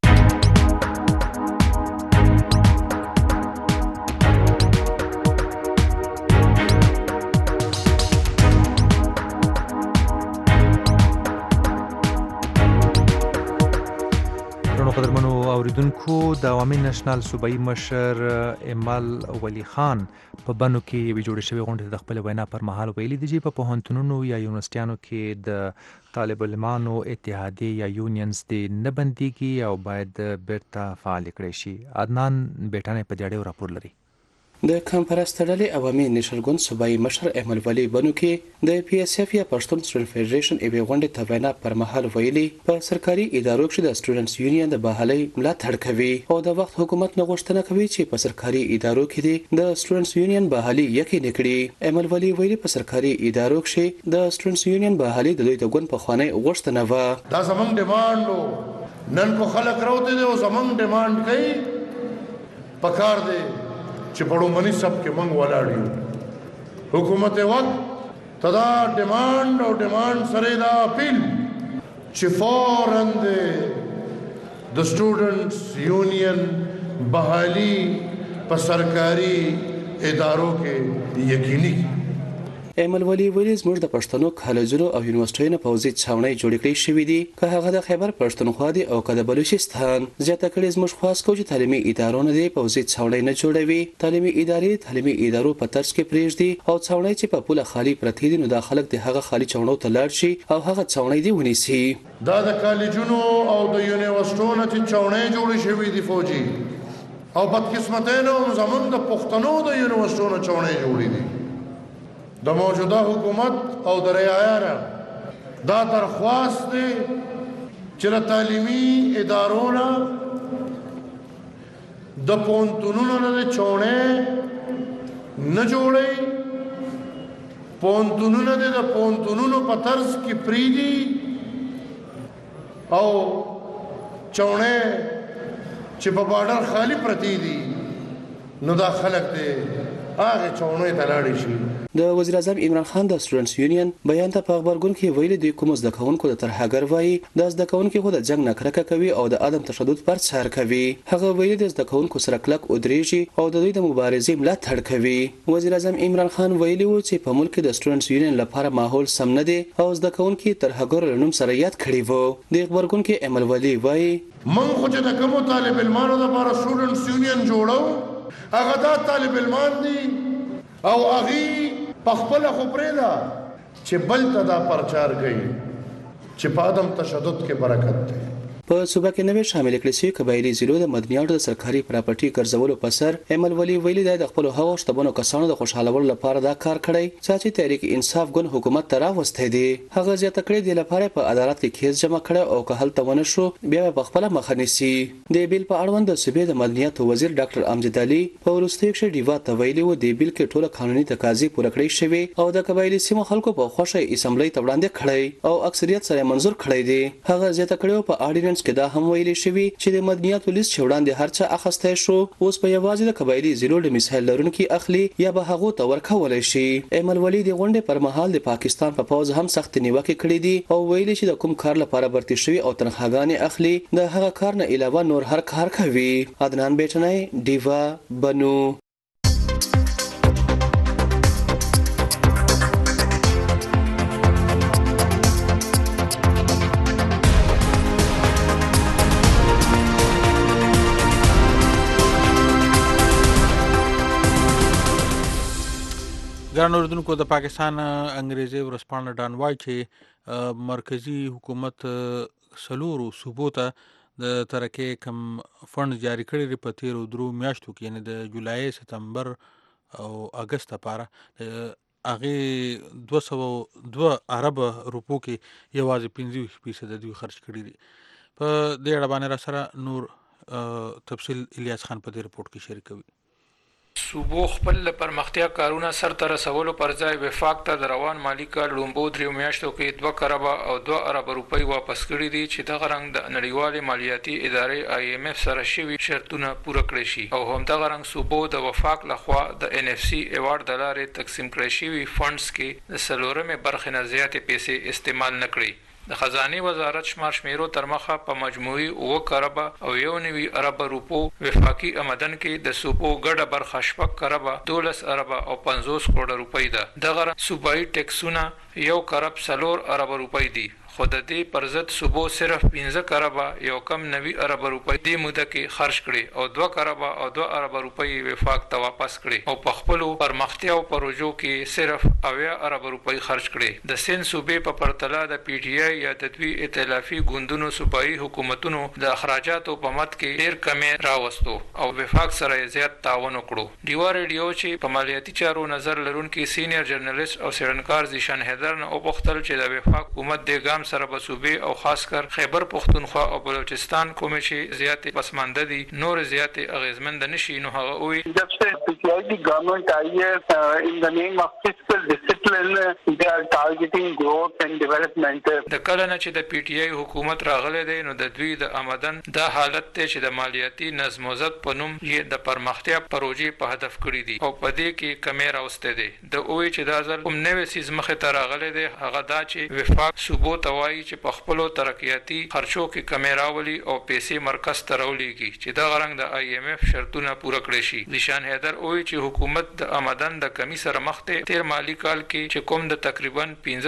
قدرمنو اوریدونکو د عوامي نېشنل صوبایي مشر ایمل ولی خان په بنو کې یوې جوړې شوې غونډې د خپل وینا پر مهال ویلي دي چې په پوهنتونونو یا یونیورسټیانو کې د طالب علمانو اتحادیې یا یونینز دې نه بندېږي او باید بیرته فعال کړی شي. عدنان بیټانې په دې اړه راپور لري. د کانفرنس تړلې عوامي نېشنل ګوند صوبایي مشر احمد ولی بنو کې د پی اس اف یا پښتون سټوډنټ فدریشن ایوې غونډې ته وینا پر مهال ویلي په سرکاري ادارو کې د سټوډنټس یونین د بحالۍ ملاتړ کوي او د وخت حکومت نه غوښتنه کوي چې په سرکاري ادارو کې د سټوډنټس یونین بحالي یقیني کړي. احمد ولی ویلي په سرکاري ادارو کې د سټوډنټس یونین بحالي د دوی د ګوند په خوانې غوښتنه و. دا زمونږ ډیماند نن کو خلک راوته دي او زمونږ ډیماند کوي پکار دی چې په لومړني سب کې موږ ولاړ یو. حکومت وخت تدا ډیماند او ډیماند سره دا اپیل چې فورن د سټوډنټس یونین بحالي په سرکاري ادارو کې یقیني. احمد ولی ویلي زموږ د پښتنو کالجونو او یونیورسيټیونو پوځي څاونۍ جوړې کړې شوې دي که هغه د خیبر پښتونخوا دي او که د بلوچستان. زیاته کړې زموږ خواست کوو چې تعلیمي ادارو نه دي پوځي څاونۍ نه جوړوي. تعلیمي ادارو په طرز کې پرېږدي او څاونۍ چې په پوله خالي پرتې دي نو دا خلک د هغه خالي څاونو ته لاړ شي او هغه څاونۍ دي ونیسي. دا د کالجونو او د یونیورسيټیونو چې څاونۍ جوړې شوې دي فوجي او بدقسمتانه زمونږ د پښتنو د یونیورسيټیونو څاونۍ جوړې دي. د موجوده حکومت او د رعایا دا درخواست دی چې له تعلیمي ادارو نه د پونتونونو نه چونې نه جوړي پونتونونه د پونتونونو په طرز کې پریدي او چونې چې په بارډر خالی پرتی دي نو دا خلک دی هغه چونې ته لاړ شي. د وزیر اعظم عمران خان د سټوډنټس یونین بیان ته په خبرګون کې ویلي دی کوم زده کوونکو د ترهګر وایي د زده کوونکو خو د جنگ نه کرکه کوي او د عدم تشدد پر څار کوي. هغه ویلي د زده کوونکو سره کلک ودرېږي او د دوی د مبارزې ملاتړ کوي. وزیر اعظم عمران خان ویلي و چې په ملک د سټوډنټس یونین لپاره ماحول سم نه دی او زده کوونکو ترهګر لنوم سره یاد کړی وو. د خبرګون کې احمد ولی وایي من خو چې د کوم طالب علمانو لپاره سټوډنټس یونین جوړو هغه دا طالب علمان دي او هغه په خپل خبره ده چې بل ته دا پرچار کوي چې په عدم تشدد کې برکت ده. په صوبه کې نوې شامل کړي شوی قبایلی ضلعو د مدنیاتو د سرکاري پراپرټي ګرځولو په سر احمد ولی ویلي د خپل هغو شتمنو کسانو د خوشحالولو لپاره دا کار کړی چې تحریک انصاف ګوند حکومت ته راوستی دی. هغه زیاته کړې د لپاره په عدالت کې کیس جمع کړي او که هلته ونه شو بیا په خپل مخه نیسي. د بیل په اړوند د صوبې د مدنیاتو وزیر ډاکټر امجد علي په وروستیو کې ډیوا ته ویلي و د بیل کې ټوله قانوني تقاضې پوره کړې شوې او د قبایلی سیمو خلکو په خوښه اسمبلی ته وړاندې کړي او اکثریت سره منظور کړی دی. هغه زیاته کړي په اورډیننس کې دا هم ویلي شوی چې د مدنیاتو لیست چې وړاندې هرڅه اخیستی شو اوس په یوازې د قبایلی ضلعو د مثال لرونکي اخلي یا به هغو ته ورکولی شي. احمد ولی د غونډې پر مهال د پاکستان په پوځ هم سخت نیوکې کړې دي او ویلي چې د کوم کار لپاره برتي شوي او تنخواګانې اخلي د هغه کار نه علاوه نور هر کار کوي. عدنان بیٹنای دیوا بنو. ګران اوریدونکو د پاکستان انګریزي ورځپاڼه ډان وایي چې مرکزی حکومت سلورو صوبو ته د ترکې کم فند جاری کړی په تیرو درو میاشتو کې یعنې د جولای ستمبر او اگست لپاره هغې 202 ارب روپو کې یوازې 50% دوی خرج کړي دي. په دې اړه باندې را سره نور تفصیل الیاس خان په دې رپورټ کې شریکوي. صوبو خپل پرمختیا کارونه سر ته رسولو پر ځای وفاق ته د روان مالی کال لومبو دریو میاشتو کې 2 کربه او 2 ارب روپۍ واپس کړي دي چې دغه رنګ د نړیوالې مالیاتي ادارې IMF سره شوي شرطونه پوره کړي شي او همدغه رنګ صوبو د وفاق لخوا د NFC ایوارډ د لارې تقسیم کړي شوي فنډز کې د څلورمې برخې نه زیاتې پیسې استعمال نه کړي. د خزانه وزارت شمیرو تر مخه په مجموعي 9 کربه او 1 ارب روپو وفاقي آمدن کې د صوبو ګډه برخه 8 کربه 12 ارب او 50 کروڑ روپۍ ده. دغه صوبایي ټیکسونه 1 کرب 4 ارب روپۍ دي خو د دې پر ضد صوبو صرف 15 کربه یو کم 90 ارب روپۍ د موده کې خرج کړي او 2 کربه او 2 ارب روپۍ وفاق ته واپس کړي او په خپل پرمختیا او پروژو کې صرف 80 ارب روپۍ خرج کړي. د سند صوبې په پرتله د پی ټی آی یا د دوی ائتلافي ګوندونو صوبایي حکومتونو د اخراجاتو په مت کې ډیر کمې راوستو او وفاق سره زیات تعاون وکړو. ډیوا ریډیو چې په مالیاتي چارو نظر لرونکي سینیئر جرنالست او څېړنکار ذیشان حیدر نه وپوښتل چې د وفاق حکومت د ګام سره په صوبې او خاص کر خیبر پښتونخوا او بلوچستان کومې چې زیاتې پسمانده دي نور زیاتې اغیزمند نشي نو هغه وی जब से पीटीआई की गवर्नमेंट आई है in the name of fiscal discipline they are targeting growth and development. د کله نه چې د پی ټی آی حکومت راغلی دی نو د دوی د آمدن دا حالت ته چې د مالیاتي نظم او ضبط په نوم یې د پرمختیا پروژې په هدف کړی دي او په دې کې کمې راوسته دي. د اوی چې دا ځل کوم نوې سیز مخه ته راغلی دی هغه دا چې وفاق صوبو ته وایي چې په خپل ترقیاتي خرچو کې کمې راولي او پیسې مرکز ته راولېږي چې دا غرنګ د آی ایم ایف شرطونه پوره کړي شي. ذیشان حیدر اوی چې حکومت د آمدن د کمی سره مخ ته تیر مالی کال کې چې کوم د تقریبا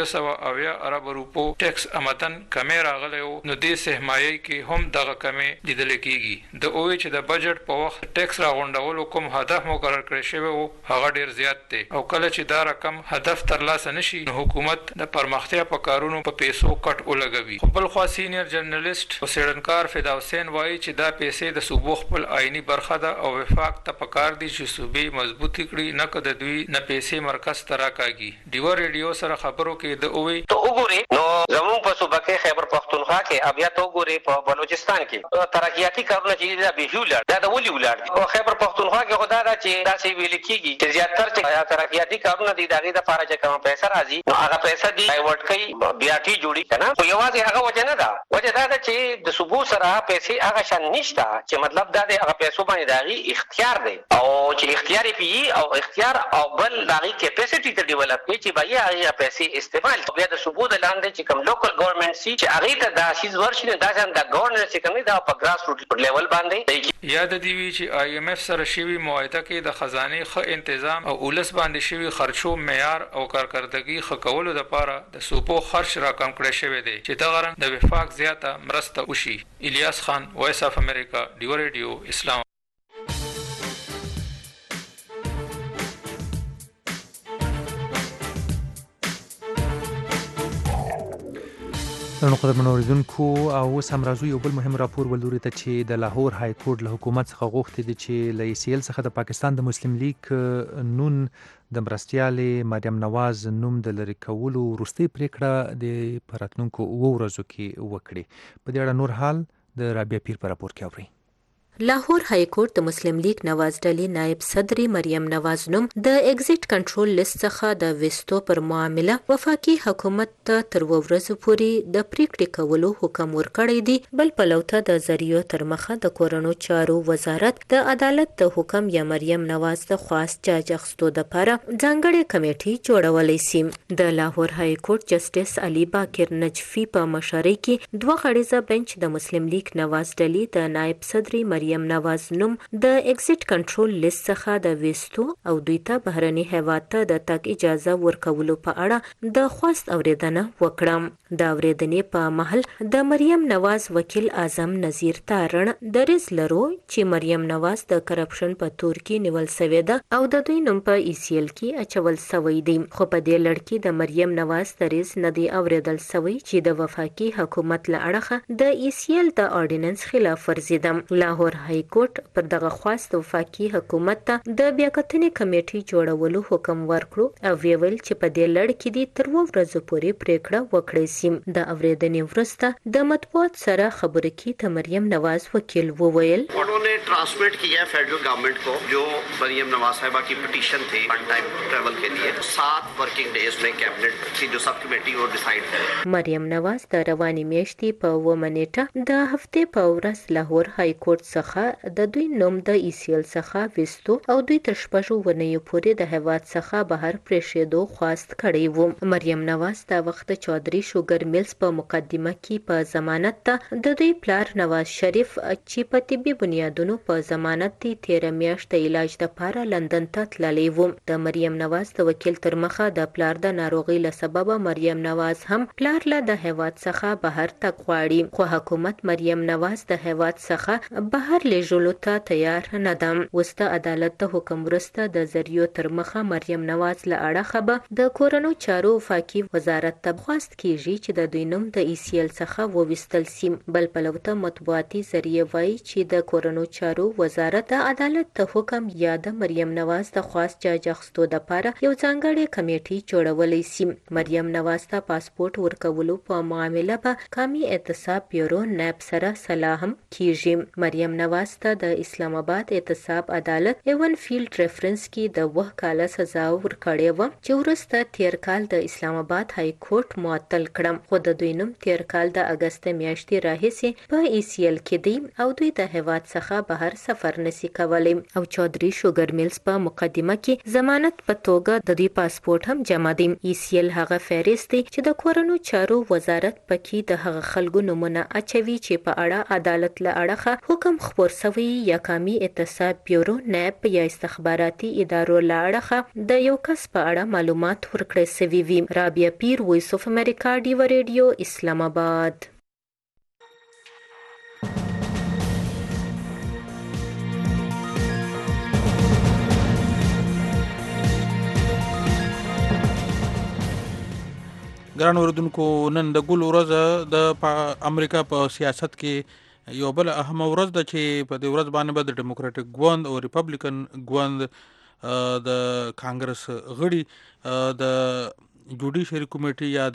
1580 ارب روپو ټیکس آمدن کمې راغلی نو دې سهمایي کې هم دغه کمې لیدل کېږي. د اوی چې د بجټ په وخت ټیکس راغونډولو کوم هدف مقرر کړی شوی وو هغه ډیر زیات دی او کله چې دا رقم هدف ترلاسه نشي نو حکومت د پرمختیا په کارونو په پیسو کټ ولګوي. خپل خوا سینیئر جرنالست او څېړنکار فدا حسین وایي چې دا پیسې د صوبو خپل آئینی برخه ده او وفاق ته پکار دي چې صوبې مضبوطی کړي نه که د دوی نه پیسې مرکز ته راکاږي. ډیوا ریډیو سره خبرو کې د اوی ته وګورې نو زموږ په صوبه کې خیبر پښتونخوا کې او بیا ته وګورې په بلوچستان کې ترقیاتي کارونه چې دا به ولاړ دا د ولي ولاړ او خیبر پښتونخوا کې خدا دا چې دا سی ویل کېږي چې زیاتره چې ترقیاتي کارونه دي دغه د فارغ کوم پیسې راځي نو هغه پیسې دی ډایورټ کوي بیا ټی جوړي کنه خو یوازې هغه وجه نه ده وجه دا ده چې د صوبو سره پیسې هغه شان نشته چې مطلب دا دی هغه پیسو باندې دغه اختیار دی او چې اختیار پی او اختیار او بل دغه کیپاسټی ته ډیولپ کوي چې بیا هغه پیسې استعمال بیا د صوبو د لاندې چې کوم لوکل ګورنمنت سي چې هغه ته دا شیز ورشي دا ځان د ګورننس چې کوم دا په ګراس روټ لیول باندې یاد دی وی چې آی ایم ایف سره شوی معاهده کې د خزانه ښه تنظیم او ولس باندې شوی خرچو معیار او کارکردګي ښه کولو لپاره د صوبو خرچ راکم کړی شوی دی چې دا غرض د وفاق زیاته مرسته وشي. الیاس خان وایس اف امریکا ډیوا ریډیو اسلام. نو قدرمنو اوریدونکو او اوس هم راځو یو بل مهم راپور ولوري ته چې د لاهور های کورټ له حکومت څخه غوښتي دي چې له ای سی ال څخه د پاکستان د مسلم لیگ نون د مرستیالې مریم نواز نوم د لرې کولو وروستۍ پریکړه د په راتلونکو 2 ورځو کې وکړي. په دې اړه نور حال د رابعه پیر په راپور کې اورئ. لاهور های کورټ د مسلم لیگ نواز ډلې نائب صدر مریم نواز نوم د ایگزیټ کنټرول لیست څخه د وستو پر معامله وفاقي حکومت ته تر ورځو پورې د پریکړې کولو حکم ورکړی دی. بل پلوته د ذریعو تر مخه د کورونو چارو وزارت د عدالت د حکم یا مریم نواز د خاص جاج اخستو د لپاره ځانګړې کمیټې جوړولای شي. د لاهور های کورټ جسټس علي باکر نجفي په مشرۍ کې 2 غړیزه بنچ د مسلم لیگ نواز ډلې د نائب صدر مریم نواز نوم د ایگزیټ کنټرول لیست څخه د وستو او دوی ته بهرني هیواد ته د تګ اجازه ورکولو په اړه د خواست اوریدنه وکړه. د اوریدنې په محل د مریم نواز وکیل اعظم نذیر تارن د ریز لرو چې مریم نواز د کرپشن په تور کې نیول شوې ده او د دوی نوم په ای سی ال کې اچول شوی دی. خو په دې لړ کې د مریم نواز د ریز نه دی اوریدل شوی چې د وفاقي حکومت له اړخه د ای سی ال د اورډیننس خلاف ورزي ده. لاهور های کورټ پر دغه خواست وفاقي حکومت ته د بیاکتنې کمیټې جوړولو حکم ورکړو او ویل چې په دې لړ کې د تر 2 ورځو پورې پریکړه وکړي سي. د اوریدنې وروسته د مطبوعات سره خبرې کې ته مریم نواز وکیل وویل उन्होंने ट्रांसमिट किया फेडरल गवर्नमेंट को जो मरियम नवाज साहिबा की पिटीशन थी वन टाइम ट्रैवल के लिए 7 वर्किंग डेज में कैबिनेट की जो सब कमेटी वो डिसाइड करे. مریم نواز د رواني میاشتې په 1 نیټه د هفته په ورځ لاهور های کورټ څخه څخه د دوی نوم د ECL څخه وستو او دوی تر 6 ونیو پورې د هیواد څخه بهر پریښودو خواست کړی و. مریم نواز دا وخت چودري شوګر میلز په مقدمه کې په ضمانت ته د دوی پلار نواز شریف چې په طبي بنیادونو په ضمانت دی 13 میاشت د علاج لپاره لندن ته تللی و. د مریم نواز د وکیل تر مخه د پلار د ناروغي له سببه مریم نواز هم پلار له د هیواد څخه بهر تګ غواړي، خو حکومت مریم نواز د هیواد څخه بهر لیږلو ته تیار نه ده. اوس د عدالت د حکم وروسته د ذریعو تر مخه مریم نواز له اړخه به د کورنو چارو وفاقي وزارت ته خواست کیږي چې د دوی نوم د ECL څخه وویستل سي. بل پلو ته مطبوعاتي ذریعه وایي چې د کورنو چارو وزارت د عدالت د حکم یا د مریم نواز د خواست جاج اخیستو دپاره یو ځانګړې کمیټې جوړولی سي. مریم نواز ته پاسپورت ورکولو په معامله به قومي اعتصاب بیورو نیب سره سلا هم کیږي. مریم نواز ته د اسلام آباد اعتصاب عدالت ایون فیلډ ریفرنس کې د 9 کاله سزا ورکړې وه چې وروسته تیر کال د اسلام آباد های کورټ معطل کړم، خو د دوی نوم تیر کال د اګست میاشتې راهیسې په ECL کې دی او دوی د هیواد څخه بهر سفر نشي کولی. او چودري شوګر میلز په مقدمه کې ضمانت په توګه د دوی پاسپورت هم جمع دی. ECL هغه فهرست دی چې د کورنو چارو وزارت پکې د هغه خلکو نومونه اچوي چې په اړه عدالت له اړخه حکم خپور شوی یا قومي اعتصاب بیورو نیب یا استخباراتي ادارو له اړخه د یو کس په اړه معلومات ورکړی سوي وي. رابعه پیر، وایس اف امریکا، ډیو ریډیو، اسلام آباد. ګران اوردونکو، نن د ګل ورځ د امریکا په سیاست کې یو بل اهم ورځ ده چې په دې ورځ باندې به د ډیموکراټک ګوند او ریپبلیکن ګوند د کانګرس غړي د جوډیشري کمیټې یا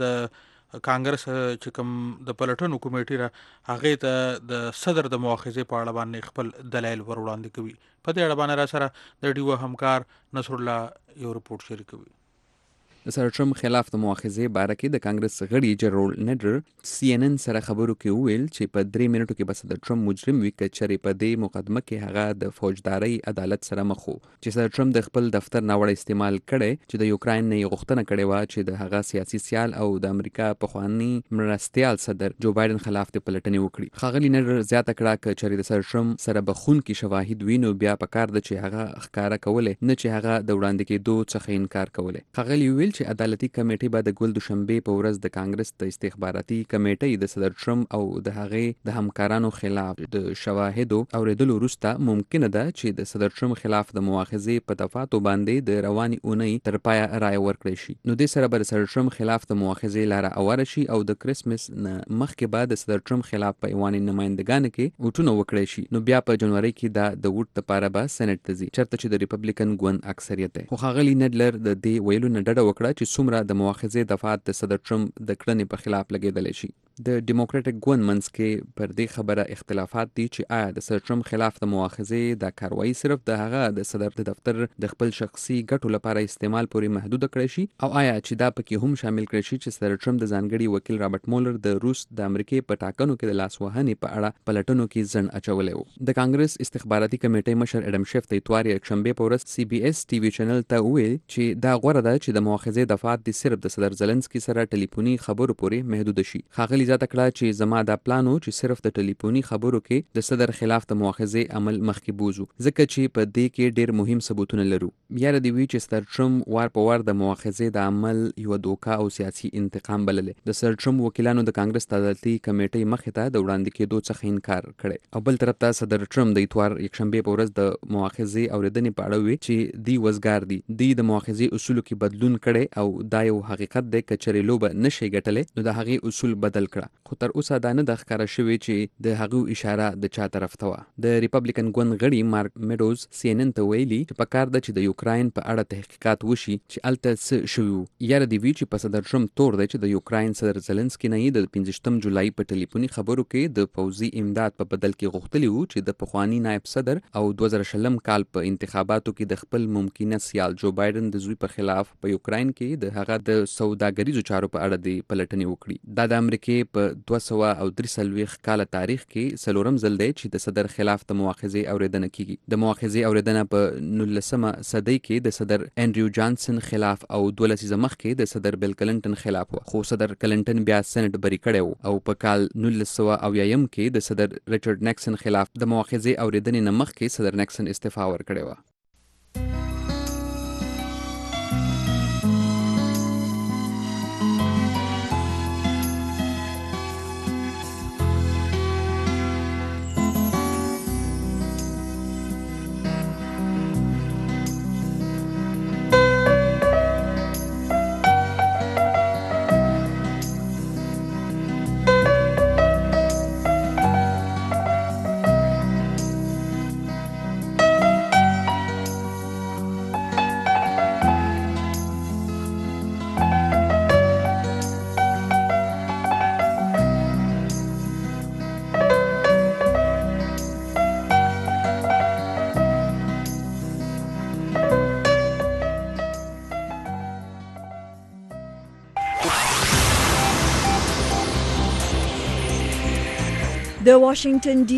د کانګرس چې کوم د پلټنو کمیټې را هغه ته د صدر د مؤاخذې په اړه باندې خپل دلایل ور وړاندې کوي. په دې اړه باندې را سره د ډیو همکار نصر الله یو رپورټ شریکوي. د سر ټرمپ خلاف د مؤاخذې باره کې د کانګرس غړي جرول نیډر CNN سره خبرو کې وویل چې په 3 منټو کې به صدر ټرمپ مجرم وي که چېرې په دې مقدمه کې هغه د فوجدارۍ عدالت سره مخ و چې صدر ټرمپ د خپل دفتر ناوړه استعمال کړی چې د یوکراین نه یې غوښتنه کړې وه چې د هغه سیاسي سیال او د امریکا پخواني مرستیال صدر جو بایدن خلاف د پلټنې وکړي. ښاغلي نیډر زیاته کړه که چېرې د صدر ټرمپ سره بخونکي شواهد وي نو بیا پکار ده چې هغه ښکاره کولی نه چې هغه د وړاندې کېدو څخه انکار کولی. ښاغلي ویل چې عدالتي کمیټې به د ګل دوشنبې په ورځ د کانګرس د استخباراتي کمیټې د صدر ټرمپ او د هغې د همکارانو خلاف د شواهدو اوریدلو وروسته ممکنه ده چې د صدر ټرمپ خلاف د مؤاخذې په دفعاتو باندې د روانې اونۍ تر پایه رایه ورکړی شي. نو دې سره به د صدر ټرمپ خلاف د مؤاخذې لاره اواره شي او د کرسمس نه مخکې به د صدر ټرمپ خلاف په ایوان نمایندګانو کې وټونه وکړی شي. نو بیا په جنوري کې دا د ووټ لپاره به سېنات ته ځي چېرته چې د ریپبلیکن ګوند اکثریت دی. خو ښاغلي نیډلر د دې ویلو نه ډډه وکړه چې څومره د مؤاخذې دفعات د صدر ټرمپ د کړنې په خلاف لګېدلی شي. د ډیموکراټک ګوند منځ کې پر دې خبره اختلافات دي چې آیا د صدر ټرمپ خلاف د مؤاخذې دا کاروایی صرف د هغه د صدر د دفتر د خپل شخصي ګټو لپاره استعمال پورې محدوده کړی شي او آیا چې دا پکې هم شامل کړی شي چې صدر ټرمپ د ځانګړي وکیل رابرټ مولر د روس د امریکې په ټاکنو کې د لاسوهنې په اړه پلټنو کې ځنډ اچولی و. د کانګرس استخباراتي کمیټې مشر اډم شیف د اتوار یکشنبې په ورځ CBS TV چینل ته وویل چې دا غوره ده چې د مؤاخذې دفعات دي صرف د صدر زلنسکي سره ټلیفوني خبرو پورې محدود شي. ښاغلي زیاته کړه چې زما دا پلان و چې صرف د ټلیفوني خبرو کې د صدر خلاف د مؤاخذې عمل مخکې بوزو ځکه چې په دې کې ډېر مهم ثبوتونه لرو. یاره دې وي چې صدر ټرمپ وار په وار د مؤاخذې د عمل یوه دوکه او سیاسي انتقام بللی. د صدر ټرمپ وکیلانو د کانګرس د عدالتي کمیټې مخې ته د وړاندې کېدو څخه انکار کړی او بل طرف ته صدر ټرمپ د اتوار یکشنبې په ورځ د مؤاخذې اورېدنې په اړه وی چې دی وزګار دي. دی د مؤاخذې اصولو کې بدلون کړی او دا یو حقیقت دی که چېرې لوبه نشي ګټلی نو د هغې اصول بدل کړه. خو تر اوسه دا نه ده ښکاره شوې چې د هغو اشاره د چا طرف ته وه. د ریپبلیکن ګوند غړي مارک میډوز CNN ته ویلي چې پکار ده چې د یوکراین په اړه تحقیقات وشي چې هلته څه شوي وو. یاره دې وي چې په صدر ټرمپ تور دی چې د یوکراین صدر زلنسکي نه یې د 15 جولای په ټلیفوني خبرو کې د پوځي امداد په بدل کې غوښتلي وو چې د پخواني نایب صدر او 2020 کال په انتخاباتو کې د خپل ممکنه سیال جو بایدن د زوی په خلاف په یوکراین کې د هغه د سوداګریزو چارو په اړه د پلټنې وکړي. دا د امریکې کې په 243 کال تاریخ کې څلورم ځل دی چې د صدر خلاف د مؤاخذې اورېدنه کیږي. د مؤاخذې اورېدنه په 19مه صدۍ کې د صدر انډریو جانسن خلاف او 12 لسیزه مخکې د صدر بل کلنټن خلاف و، خو صدر کلنټن بیا سېنات بری کړی و او په کال 1980 کې د صدر ریچارډ نیکسن خلاف د مؤاخذې اورېدنې نه مخکې صدر نیکسن استعفا ورکړې وه. The Washington